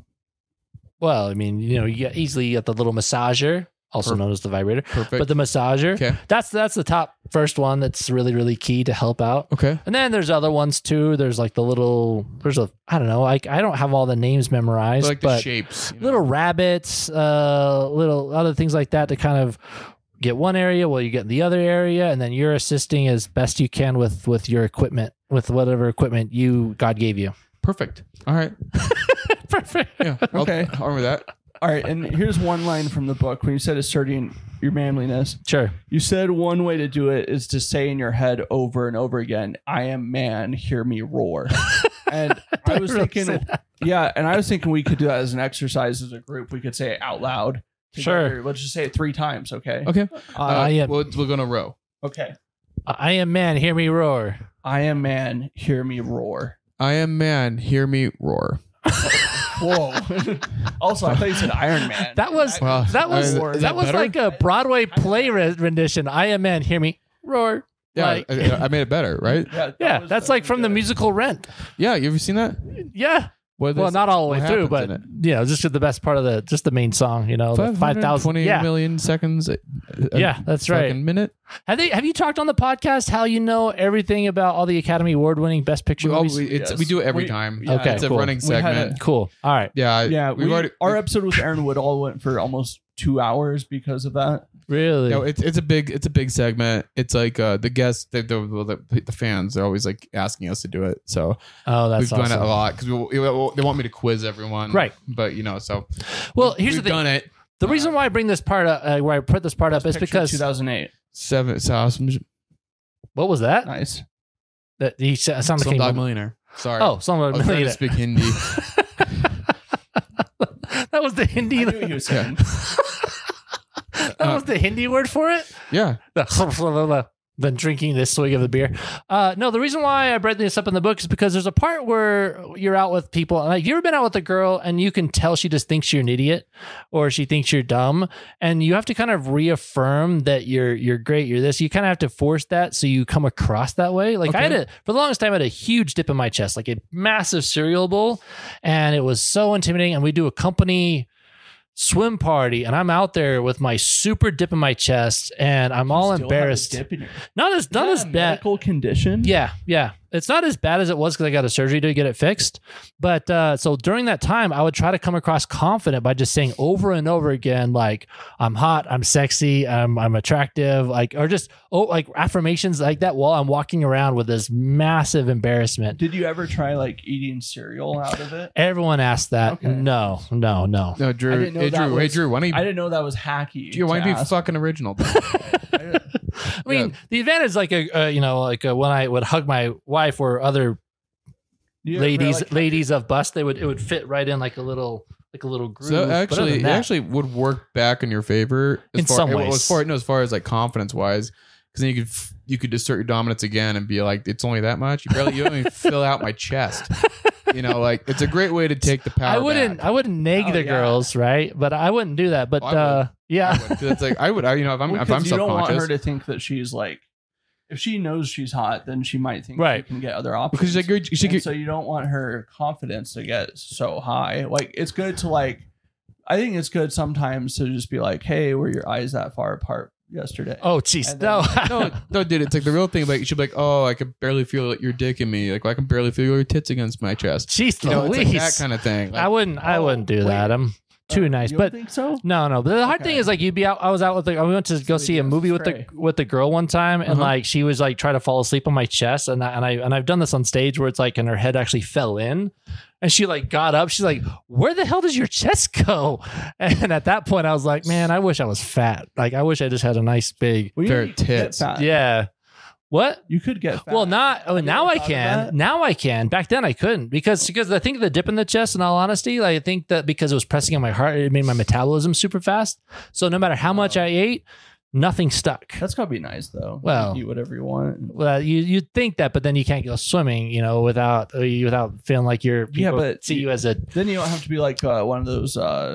Well, I mean, you get the little massager, also known as the vibrator, Perfect. but the massager. Okay. That's the top first one. That's really really key to help out. Okay. And then there's other ones too. There's like I don't know. I don't have all the names memorized, Like the but shapes. you know? little rabbits, little other things like that to kind of get one area while you get the other area, and then you're assisting as best you can with your equipment, with whatever equipment God gave you. Perfect. All right. Perfect. Yeah. Okay. I'll remember that. All right, and here's one line from the book when you said asserting your manliness. Sure. You said one way to do it is to say in your head over and over again, "I am man, hear me roar." And I was really thinking, say that. yeah, and I was thinking we could do that as an exercise as a group. We could say it out loud. Sure. together. Let's just say it 3 times, okay? Okay. I am- We're going to row. Okay. I am man, hear me roar. I am man, hear me roar. I am man. Hear me roar. Whoa. Also, I thought you said Iron Man. That was Wow. that was Is that that was better? like a Broadway play rendition. I am man, hear me roar. Yeah, Like- I made it better, right? Yeah, was that's like from the good. musical Rent. Yeah, you ever seen that? Yeah. What Well, is- not all the way what through, happens but in it? just the best part of the main song, the 5,000. 520 Yeah. million seconds. Yeah, that's right. Fucking minute. Have you talked on the podcast how you know everything about all the Academy Award winning Best Picture movies? Yes. We do it every We- time. yeah, Okay, it's a cool. running We had segment. Cool. All right. Yeah, Yeah, we've already. our episode with Aaron Woodall went for almost 2 hours because of that. Really? No, it's a big segment. It's like the guests, the fans, they're always like asking us to do it. So Oh, that's we've done it awesome. a lot because they want me to quiz everyone, Right. But so Well, here's we've the thing. done it. The reason why I bring this part up, where I put this part up, is Picture because 2008. 7 Sauce what was that? Nice. That he sounded like Slumdog Millionaire. Sorry. Oh, Slumdog I was trying to Millionaire. speak Hindi. That That was the I Hindi. knew he was saying. That was the Hindi word for it. Yeah. Than drinking this swig of the beer. No, the reason why I brought this up in the book is because there's a part where you're out with people. Like, you ever been out with a girl and you can tell she just thinks you're an idiot or she thinks you're dumb, and you have to kind of reaffirm that you're great, you're this. You kind of have to force that so you come across that way. Like, I had for the longest time, I had a huge dip in my chest, like a massive cereal bowl, and it was so intimidating. And we do a company swim party, and I'm out there with my super dip in my chest, and I'm all Still have a embarrassed. dip in your- Not as Is that a bad. medical condition. Yeah. It's not as bad as it was because I got a surgery to get it fixed. But so during that time, I would try to come across confident by just saying over and over again, like, I'm hot, I'm sexy, I'm attractive, like, or just like affirmations like that while I'm walking around with this massive embarrassment. Did you ever try like eating cereal out of it? Everyone asked that. Okay. No. No, I Drew. didn't know Hey, that Drew. Hey, was- Drew. Why don't you? I didn't know that was hacky. Drew, why don't to you be ask. fucking original? I mean, the advantage, like when I would hug my wife or other Do you ever, like, ladies of bust, it would fit right in like a little groove. So But other actually, than it that- actually would work back in your favor In some ways. As far as like confidence wise, because then you could assert your dominance again and be like, it's only that much. You don't even fill out my chest. You know, like, it's a great way to take the power. I wouldn't neg Oh, the yeah. girls, right? But I wouldn't do that. But Oh, I would. yeah, It's like if I'm Well, if 'cause I'm you don't want her subconscious to think that she's like, if she knows she's hot, then she might think Right. she can get other options. because like And so you don't want her confidence to get so high. Like, it's good to like, I think it's good sometimes to just be like, hey, were your eyes that far apart yesterday? oh jeez, And no. no, dude, it's like the real thing. Like, you should be like, oh, I can barely feel your dick in me. Like, I can barely feel your tits against my chest. Jeez, You know, it's like Louise. that kind of thing. Like, I wouldn't do wait. that. I'm too nice. You But don't think so? no. But the hard Okay. thing is, like, you'd be out. I was out with we went to go So see you a guys movie stray. with the girl one time, and Uh-huh. like she was like trying to fall asleep on my chest, and I've done this on stage where it's like, and her head actually fell in, and she like got up. She's like, "Where the hell does your chest go?" And at that point, I was like, "Man, I wish I was fat. Like, I wish I just had a nice big." Well, Fair you could get tits. fat. Yeah. What? You could get fat. Well, not. Oh, Have you now ever I thought of can. that? Now I can. Back then I couldn't because I think the dip in the chest. In all honesty, like, I think that because it was pressing on my heart, it made my metabolism super fast. So no matter how much I ate, nothing stuck. That's gotta be nice though. Well- You eat whatever you want. Well, you'd think that, but then you can't go swimming, without feeling like people Yeah, but see you as a. Then you don't have to be like one of those.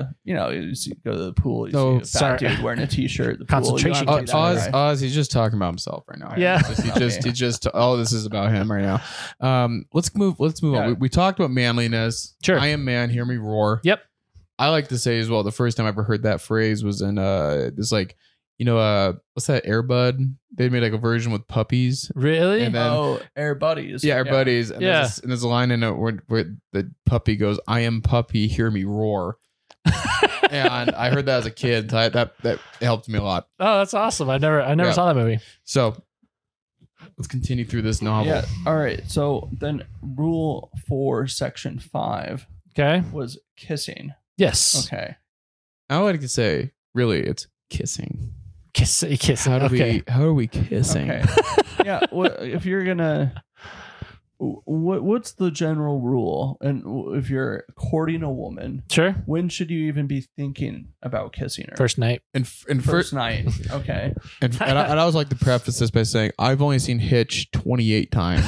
You see, go to the pool. You No, see a fat dude wearing a t-shirt. At the pool. You don't Concentration have to be that Oz, guy. Oz, he's just talking about himself right now. Yeah. He just all this is about him right now. Let's move Yeah. on. We talked about manliness. Sure. I am man, hear me roar. Yep. I like to say as well, the first time I ever heard that phrase was in this like, what's that, Air Bud? They made like a version with puppies. Really? And then- Oh, Air Buddies. Yeah, Air Buddies. And Yeah. there's a line in it where the puppy goes, I am puppy, hear me roar. And I heard that as a kid. That helped me a lot. Oh, that's awesome. I never Yeah. saw that movie. So let's continue through this novel. Yeah. All right. So then, Rule 4, Section 5 Okay. was kissing. Yes. Okay. I would like to say, really, it's kissing. Kissing. How do Okay. how are we kissing? Okay. Yeah. If you're gonna, what's the general rule? And if you're courting a woman, Sure. when should you even be thinking about kissing her? First night. And First first, night. Okay. and I always like to preface this by saying I've only seen Hitch 28 times.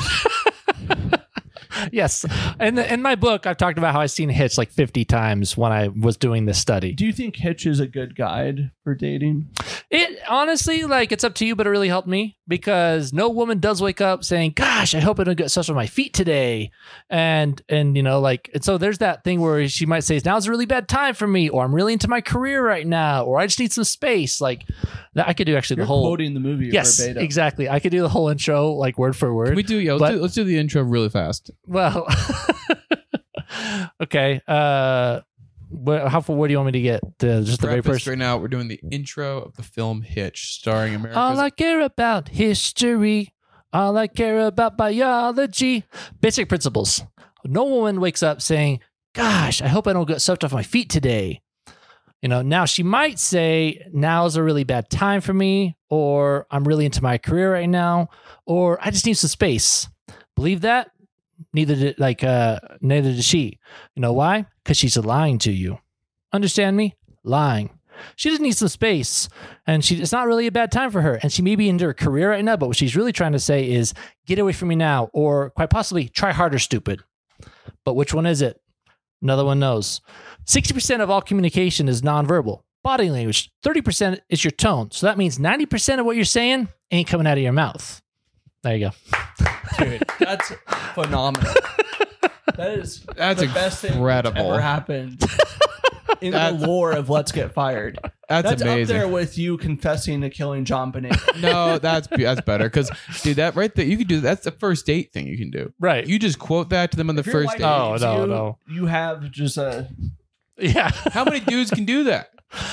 Yes. In my book, I've talked about how I've seen Hitch like 50 times when I was doing this study. Do you think Hitch is a good guide for dating? It honestly, like, it's up to you, but it really helped me because no woman does wake up saying, "Gosh, I hope I don't get such on my feet today," and so there's that thing where she might say, "Now's a really bad time for me," or "I'm really into my career right now," or "I just need some space." Like that, I could do actually You're the whole. quoting the movie Yes, verbatim. exactly. I could do the whole intro like word for word. Can we do let's do the intro really fast. Well, okay. How far? Where do you want me to get? Just the very Preface first. right now, we're doing the intro of the film Hitch, starring America's. All I care about history. All I care about biology. Basic principles. No woman wakes up saying, "Gosh, I hope I don't get soaked off my feet today." Now she might say, "Now's a really bad time for me," or "I'm really into my career right now," or "I just need some space." Believe that? Neither did she. You know why? Because she's lying to you. Understand me? Lying. She just needs some space, and it's not really a bad time for her. And she may be into her career right now, but what she's really trying to say is get away from me now, or quite possibly try harder, stupid. But which one is it? Another one knows. 60% of all communication is nonverbal. Body language. 30% is your tone. So that means 90% of what you're saying ain't coming out of your mouth. There you go. Dude, that's phenomenal. That's the best thing that's incredible. ever happened in the lore of Let's Get Fired. That's amazing. Up there with you confessing to killing John Bonet. No, that's better because, dude, that right there, you can do that's a first date thing you can do. Right. You just quote that to them on the If your first wife date. Oh, hates no, you, no. You have just a. Yeah. How many dudes can do that?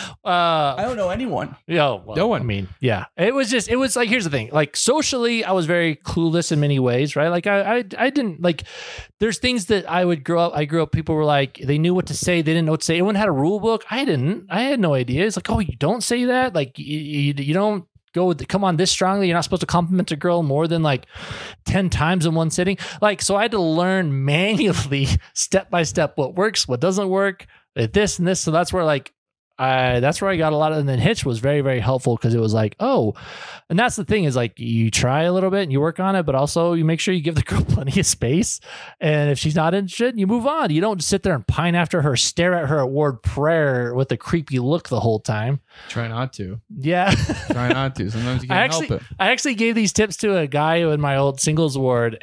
I don't know anyone. Yeah, well, No one. I mean, yeah. It was like, here's the thing. Like, socially, I was very clueless in many ways, right? Like, I didn't, like, there's things that I grew up, people were like, they knew what to say, they didn't know what to say. Everyone had a rule book. I didn't. I had no idea. It's like, oh, you don't say that? Like, you don't come on this strongly. You're not supposed to compliment a girl more than like 10 times in one sitting. Like, so I had to learn manually, step by step, what works, what doesn't work, this and this. So that's where like, that's where I got a lot of, and then Hitch was very, very helpful because it was like, oh, and that's the thing is like you try a little bit and you work on it, but also you make sure you give the girl plenty of space. And if she's not interested, you move on. You don't sit there and pine after her, stare at her at word prayer with a creepy look the whole time. Try not to. Yeah. Try not to. Sometimes you can't help it. I actually gave these tips to a guy in my old singles ward,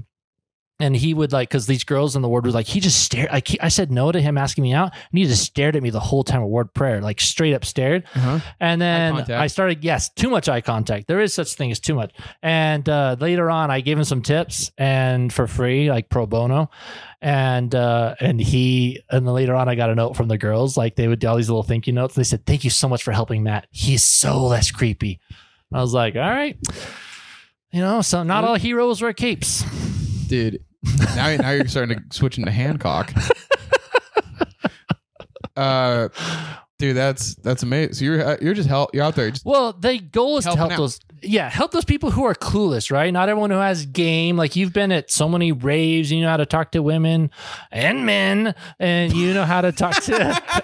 and he would like, because these girls in the ward was like, he just stared. I said no to him asking me out, and he just stared at me the whole time at ward prayer, like straight up stared. Uh-huh. And then Eye contact. I started, yes, too much eye contact. There is such thing as too much. And later on, I gave him some tips and for free, like pro bono. And then later on, I got a note from the girls, like they would do all these little thank you notes. They said, "Thank you so much for helping Matt. He's so less creepy." I was like, all right, so not all heroes wear capes. Dude, now you're starting to switch into Hancock. Dude, that's amazing. So you're out there. Just Well, the goal is to help Helping those people who are clueless, right? Not everyone who has game. Like you've been at so many raves, you know how to talk to women and men, and you know how to talk to,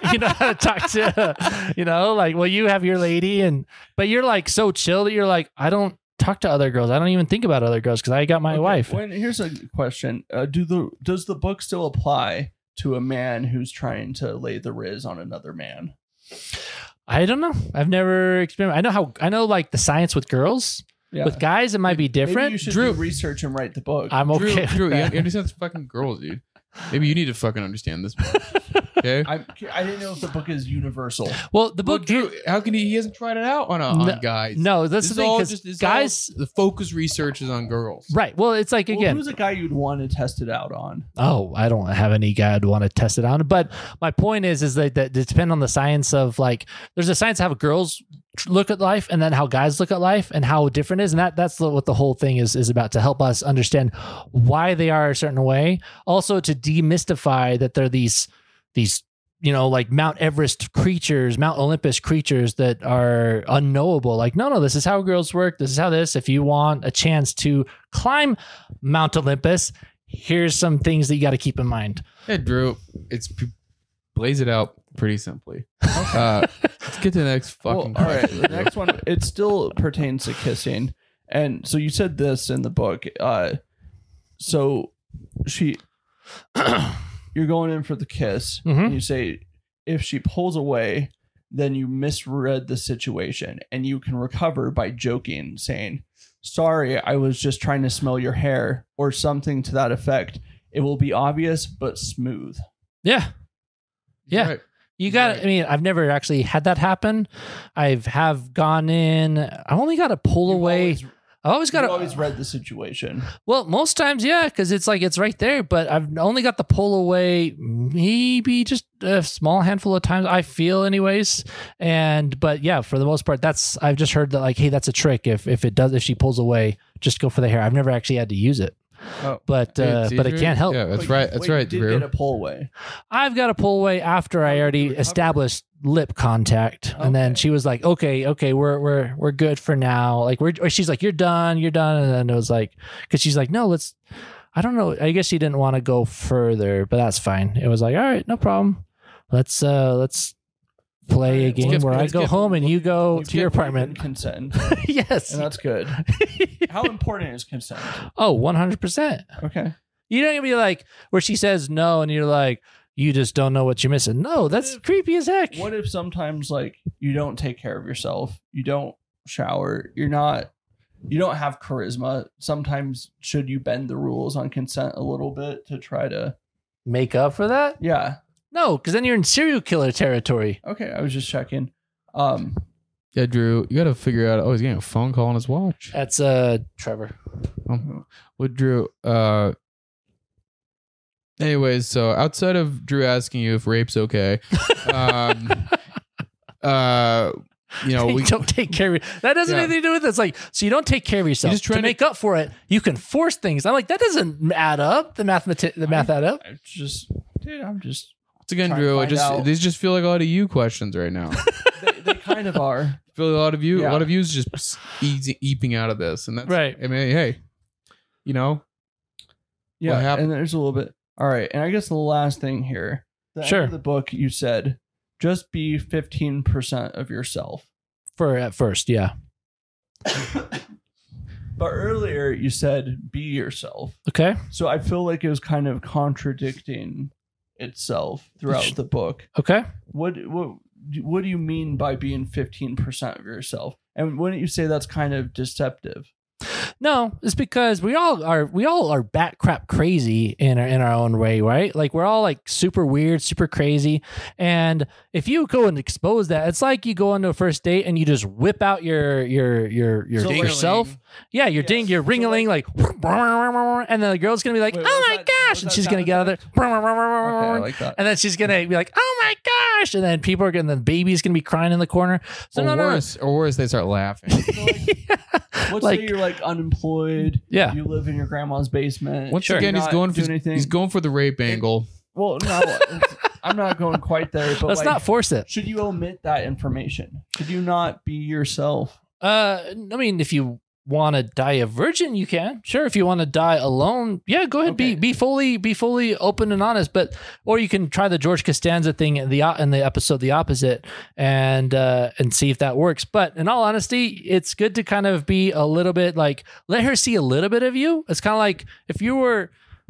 like, well, you have your lady, but you're like so chill that you're like, I don't talk to other girls. I don't even think about other girls because I got my wife. Here's a question: does the book still apply to a man who's trying to lay the riz on another man? I don't know. I've never experimented. I know like the science with girls. Yeah. With guys, it might be different. Maybe you should do research and write the book. I'm okay. Drew, you understand this fucking girls, dude. Maybe you need to fucking understand this. Okay. I didn't know if the book is universal. Well, the book, Drew, how can he hasn't tried it out on guys? No, that's the thing. Because guys, the focus research is on girls. Right. Well, it's like, again, who's a guy you'd want to test it out on? Oh, I don't have any guy I'd want to test it on. But my point is that it depends on the science of like, there's a science of how girls look at life and then how guys look at life and how different it is. And that's what the whole thing is about, to help us understand why they are a certain way. Also to demystify that they're these, like Mount Everest creatures, Mount Olympus creatures that are unknowable. Like, no, this is how girls work. This is how if you want a chance to climb Mount Olympus, here's some things that you got to keep in mind. Yeah, Drew, blaze it out pretty simply. Let's get to the next fucking all right, the next one, it still pertains to kissing. And so you said this in the book. So you're going in for the kiss, and you say, if she pulls away, then you misread the situation, and you can recover by joking, saying, "Sorry, I was just trying to smell your hair," or something to that effect. It will be obvious, but smooth. Yeah. Yeah. Right. You got I mean, I've never actually had that happen. Have gone in. I only got to pull away. I always got to always read the situation. Well, most times, yeah, because it's like it's right there. But I've only got the pull away maybe just a small handful of times. I feel, anyways. But yeah, for the most part, I've just heard that like, hey, that's a trick. If she pulls away, just go for the hair. I've never actually had to use it. Oh. But it can't help. Yeah, that's right. That's right, You Drew. did get a pull away. I've got to pull away after I already established lip contact, and then she was like, "Okay, we're good for now." Like or she's like, "You're done," and then it was like, because she's like, "No, let's." I don't know. I guess she didn't want to go further, but that's fine. It was like, "All right, no problem. let's play a game skip- where I let's go skip- home and you go You've to your given apartment. consent, Yes. and that's good. How important is consent? Oh, 100%. Okay. You don't even be like where she says no and you're like, you just don't know what you're missing. No, that's creepy as heck. What if sometimes like you don't take care of yourself, you don't shower, you don't have charisma? Sometimes should you bend the rules on consent a little bit to try to Make up for that? Yeah. No, because then you're in serial killer territory. Okay, I was just checking. Yeah, Drew, you got to figure out. Oh, he's getting a phone call on his watch. That's Trevor. Well, Drew. Anyways, so outside of Drew asking you if rape's okay, you know, You we don't take care of that doesn't Yeah. have anything to do with it. It's like, so you don't take care of yourself. just trying To to- make up for it, you can force things. I'm like, that doesn't add up. The math add up. I just, dude, I'm just. once again, trying to Drew. find out. These just feel like a lot of you questions right now. They kind of are. Feel a lot of you. Yeah. A lot of you is just eeping out of this, and that's Right. I mean, hey, you know, Yeah, happened? and there's a little bit. All right, and I guess the last thing here. The Sure. end of the book, you said, just be 15% of yourself. For at first, yeah. But earlier you said be yourself. Okay. So I feel like it was kind of contradicting itself throughout the book. Okay. What do you mean by being 15% of yourself? And wouldn't you say that's kind of deceptive? No, it's because we all are bat crap crazy in our own way, right? Like we're all like super weird, super crazy. And if you go and expose that, it's like you go on to a first date and you just whip out your So, like- yourself. Yeah, your Yes. ding, your So, ring-a-ling, like, and then the girl's gonna be like, Wait, oh what's my that- gosh, what's and that she's gonna sound get out of effect? there. Okay, I like that. And then she's gonna be like, oh my gosh, and then people are gonna, the baby's gonna be crying in the corner. So or no, worse, they start laughing. So, let's Like- say you're like unemployed. Yeah. You live in your grandma's basement. Once Sure. again, You're he's not going for doing anything. he's going for the rape angle. Well, no, I'm not going quite there. But Let's like, not force it. should you omit that information? Should you not be yourself? I mean, if you want to die a virgin, you can. Sure, if you want to die alone, yeah, go ahead. Okay. Be fully open and honest. But or you can try the George Costanza thing in the episode the opposite and see if that works. But in all honesty, it's good to kind of be a little bit like let her see a little bit of you. It's kind of like if you were.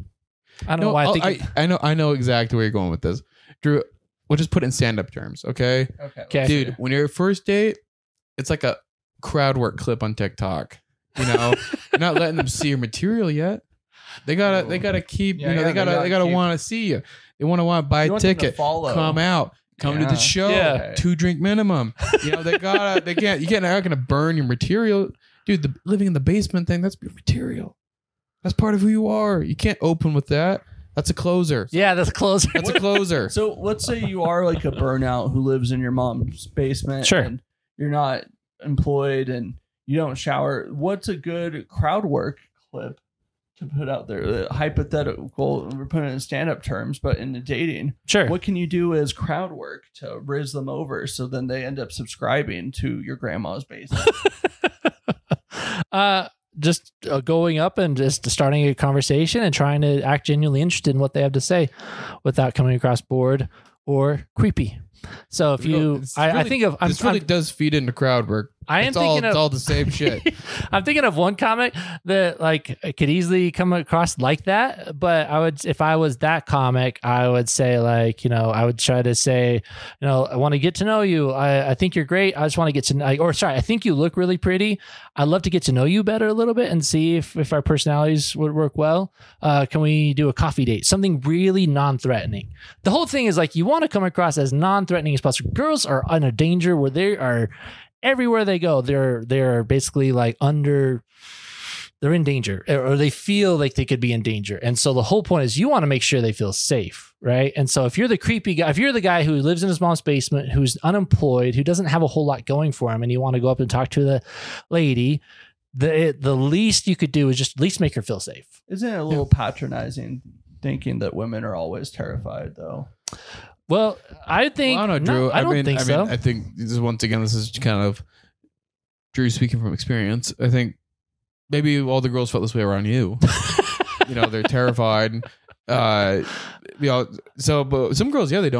I don't know why I think. I know exactly where you're going with this, Drew. We'll just put it in stand-up terms, okay? Okay. Dude, when you're at first date, it's like a crowd work clip on TikTok. You know, you're not letting them see your material yet. They gotta keep. Yeah, you know, yeah, they gotta they gotta keep- want to see you. They want to buy You a want them to ticket, follow. come out, come to Yeah. the show. Yeah. 2-drink minimum. You know, they can't. You're not gonna burn your material, dude. The living in the basement thing, that's your material. That's part of who you are. You can't open with that. That's a closer. Yeah, that's closer. That's a closer. So let's say you are like a burnout who lives in your mom's basement. Sure. And you're not employed and you don't shower. What's a good crowd work clip to put out there? Hypothetical, we're putting it in stand-up terms, but in the dating, Sure. what can you do as crowd work to riz them over so then they end up subscribing to your grandma's basement? Just going up and just starting a conversation and trying to act genuinely interested in what they have to say without coming across bored or creepy. So if you, I think of, this really does feed into crowd work. I am It's thinking it's of all the same shit. I'm thinking of one comic that like could easily come across like that. But I would, if I was that comic, I would say like, you know, I would try to say, you know, I want to get to know you. I think you're great. I just want to get to know, or sorry, I think you look really pretty. I'd love to get to know you better a little bit and see if our personalities would work well. Can we do a coffee date? Something really non-threatening. The whole thing is like, you want to come across as non-threatening as possible. Girls are in a danger where they are everywhere they go. They're basically like they're in danger or they feel like they could be in danger. And so the whole point is you want to make sure they feel safe. Right. And so if you're the creepy guy, if you're the guy who lives in his mom's basement, who's unemployed, who doesn't have a whole lot going for him, and you want to go up and talk to the lady, the least you could do is just at least make her feel safe. Isn't it a little patronizing thinking that women are always terrified though? Well, I think, I don't know, Drew. I don't think so. I think this is once again, this is kind of Drew speaking from experience. I think maybe all the girls felt this way around you. You know, they're terrified. You know, so but some girls, yeah, they don't.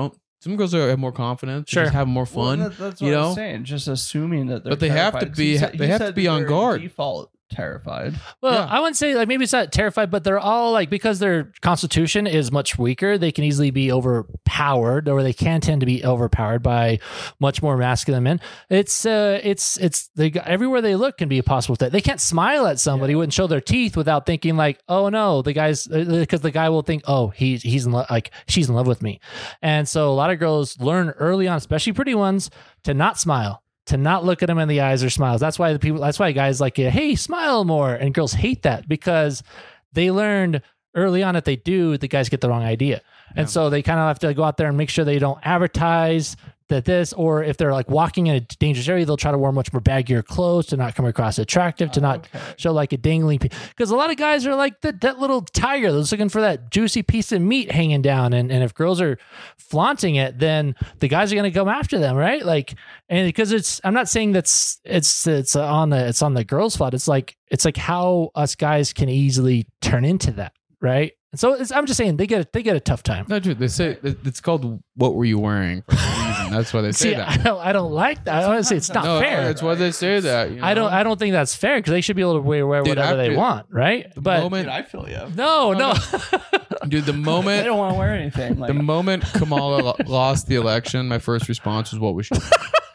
Some girls have more confidence. Sure. Just have more fun. Well, that's what you I know? was saying. Just assuming that they're But they have to terrified. be- He said- they he have to said be that on they're guard. Default terrified. Well, Yeah. I wouldn't say like maybe it's not terrified, but they're all like because their constitution is much weaker, they can easily be overpowered, or they can tend to be overpowered by much more masculine men. It's they everywhere they look can be possible with that. They can't smile at somebody, wouldn't show their teeth without thinking like, oh no, the guy's because the guy will think, oh he's in love, like she's in love with me, and so a lot of girls learn early on, especially pretty ones, to not smile. To not look at them in the eyes or smiles. That's why guys like, hey, smile more. And girls hate that because they learned early on if they do, the guys get the wrong idea. And so they kind of have to go out there and make sure they don't advertise that this, or if they're like walking in a dangerous area, they'll try to wear much more baggier clothes to not come across attractive, to not show like a dangling. Because a lot of guys are like that little tiger that's looking for that juicy piece of meat hanging down. And if girls are flaunting it, then the guys are going to come after them, right? Like, and because I'm not saying it's on the girls' fault. It's like how us guys can easily turn into that, right? So I'm just saying they get a tough time. No, dude, they say it's called "What were you wearing?" for some reason. That's why they say See, that. I don't like that. I want to say it's not No, fair. that's why they say that. You know? I don't think that's fair because they should be able to wear Dude, whatever they after- want, right? The But moment, Dude, I feel you. no. dude, the They moment, don't want to wear anything. Like, the moment Kamala lost the election, my first response was, "What was she?"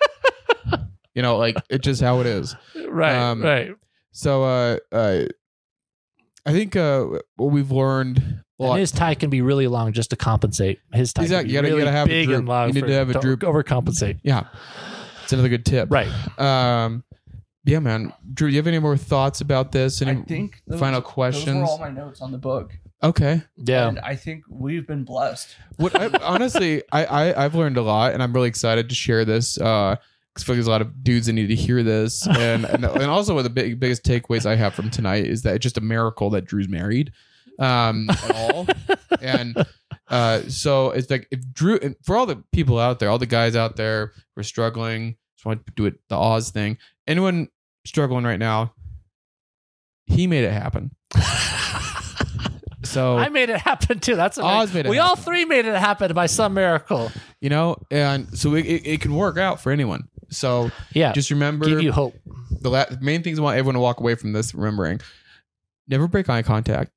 You know, like it's just how it is. right, right. So, I think what we've learned. And his tie can be really long just to compensate. His tie Exactly. can be You gotta really have a big droop. and long. You need to have a droop. Overcompensate. Yeah, it's another good tip. Right. Yeah, man. Drew, do you have any more thoughts about this? Any I think final those questions? were all my notes on the book. Okay. Yeah. And I think we've been blessed. Honestly, I've learned a lot, and I'm really excited to share this. Because I feel like there's a lot of dudes that need to hear this, and also one of the biggest takeaways I have from tonight is that it's just a miracle that Drew's married, at all, and so it's like if Drew, and for all the people out there, all the guys out there who are struggling, just want to do it the Oz thing. Anyone struggling right now, he made it happen. So I made it happen too. That's Oz amazing. made it We all happen. three made it happen by some miracle. you know, and so it can work out for anyone. So Yeah. just remember, Give you hope. the main things I want everyone to walk away from this remembering: never break eye contact.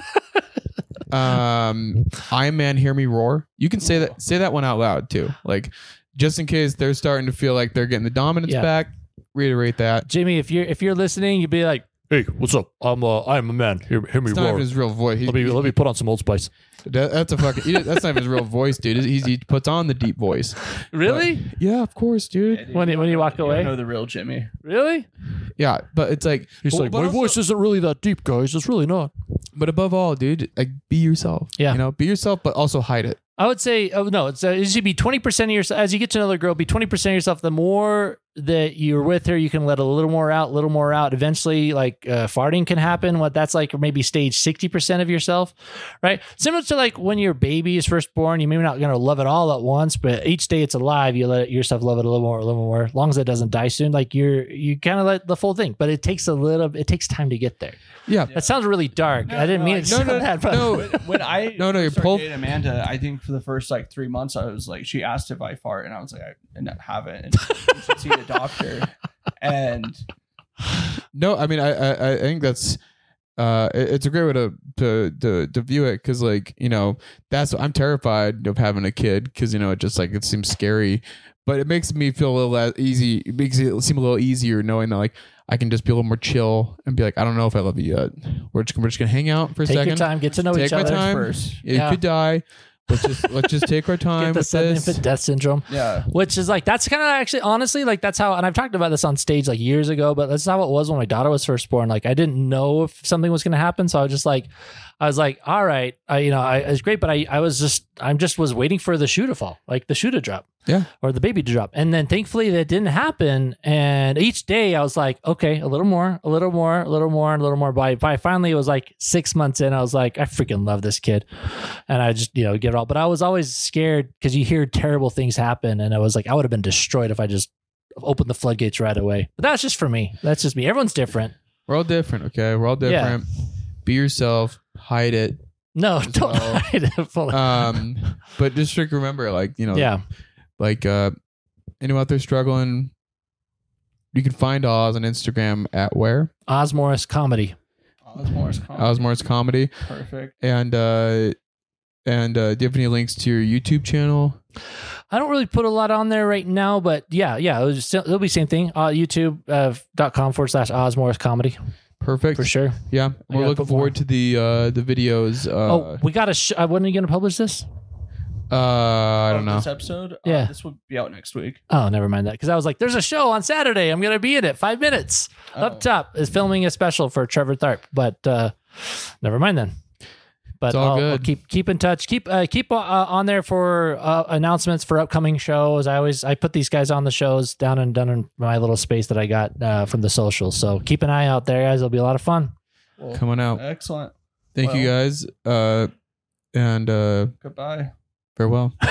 Iron Man, hear me roar. You can say that one out loud too, like just in case they're starting to feel like they're getting the dominance Yeah. back. Reiterate that. Jimmy, if you're listening, you'd be like, "Hey, what's up? I'm a man. Hear me It's not roar. even his real voice. Let me put on some Old Spice." That's a fucking. That's not even his real voice, dude. He puts on the deep voice. Really? Yeah, of course, dude. When you walk You away? don't know the real Jimmy. Really? Yeah, but it's like but also- isn't really that deep, guys. It's really not. But above all, dude, like be yourself. Yeah. You know, be yourself, but also hide it. I would say, it should be 20% of yourself. As you get to another girl, be 20% of yourself. The more that you're with her, you can let a little more out. Eventually, like farting can happen. What that's like, maybe stage 60% of yourself, right? Similar to like when your baby is first born, you maybe not going to love it all at once, but each day it's alive, you let yourself love it a little more. As long as it doesn't die soon, like you kind of let the full thing, but it takes time to get there. Yeah. That sounds really dark. I didn't mean it to sound bad, but When I No, you're started dating Amanda, I think for the first like 3 months, I was like, she asked if I fart, and I was like, I haven't. And you should see the doctor. And No, I mean, I think that's it's a great way to view it, because like, you know, I'm terrified of having a kid, because you know it seems scary, but it makes me feel a little less easy. It makes it seem a little easier knowing that like I can just be a little more chill and be like, I don't know if I love you yet. We're just gonna hang out for a take second. your time, get to know Take each my other time. first. You could die. Let's just take our time Get the with sudden this. infant death syndrome. yeah, Which is like, that's kind of actually, honestly, like that's how, and I've talked about this on stage like years ago, but that's how it was when my daughter was first born. Like I didn't know if something was going to happen. So I was like, all right, it was great, but I was waiting for the shoe to fall, like the shoe to drop. Yeah. Or the baby to drop. And then thankfully that didn't happen. And each day I was like, okay, a little more. By finally it was like 6 months in, I was like, I freaking love this kid. And I just, get it all. But I was always scared because you hear terrible things happen. And I was like, I would have been destroyed if I just opened the floodgates right away. But that's just for me. That's just me. Everyone's different. We're all different, okay? We're all different. Be yourself. Hide it. No, as don't well. hide it fully. But just remember, like, yeah. like anyone out there struggling, you can find Oz on Instagram at where? Oz Morris Comedy. Osmore's comedy. Oz Morris Comedy. Perfect. And do you have any links to your YouTube channel? I don't really put a lot on there right now, but it'll be same thing. YouTube.com/Oz Morris Comedy Perfect. for sure. Yeah. We're gotta looking put more. forward to the videos. We got when are you going to publish this? I don't know. This episode? Yeah. This will be out next week. Oh, never mind that. Because I was like, there's a show on Saturday. I'm going to be in it. 5 minutes. Up top is filming a special for Trevor Tharp. But never mind then. But It's all I'll good. keep in touch. Keep on there for announcements for upcoming shows. I put these guys on the shows down in my little space that I got from the socials. So keep an eye out there, guys. It'll be a lot of fun. Well, Coming out. Excellent. Thank you guys. And Goodbye. farewell.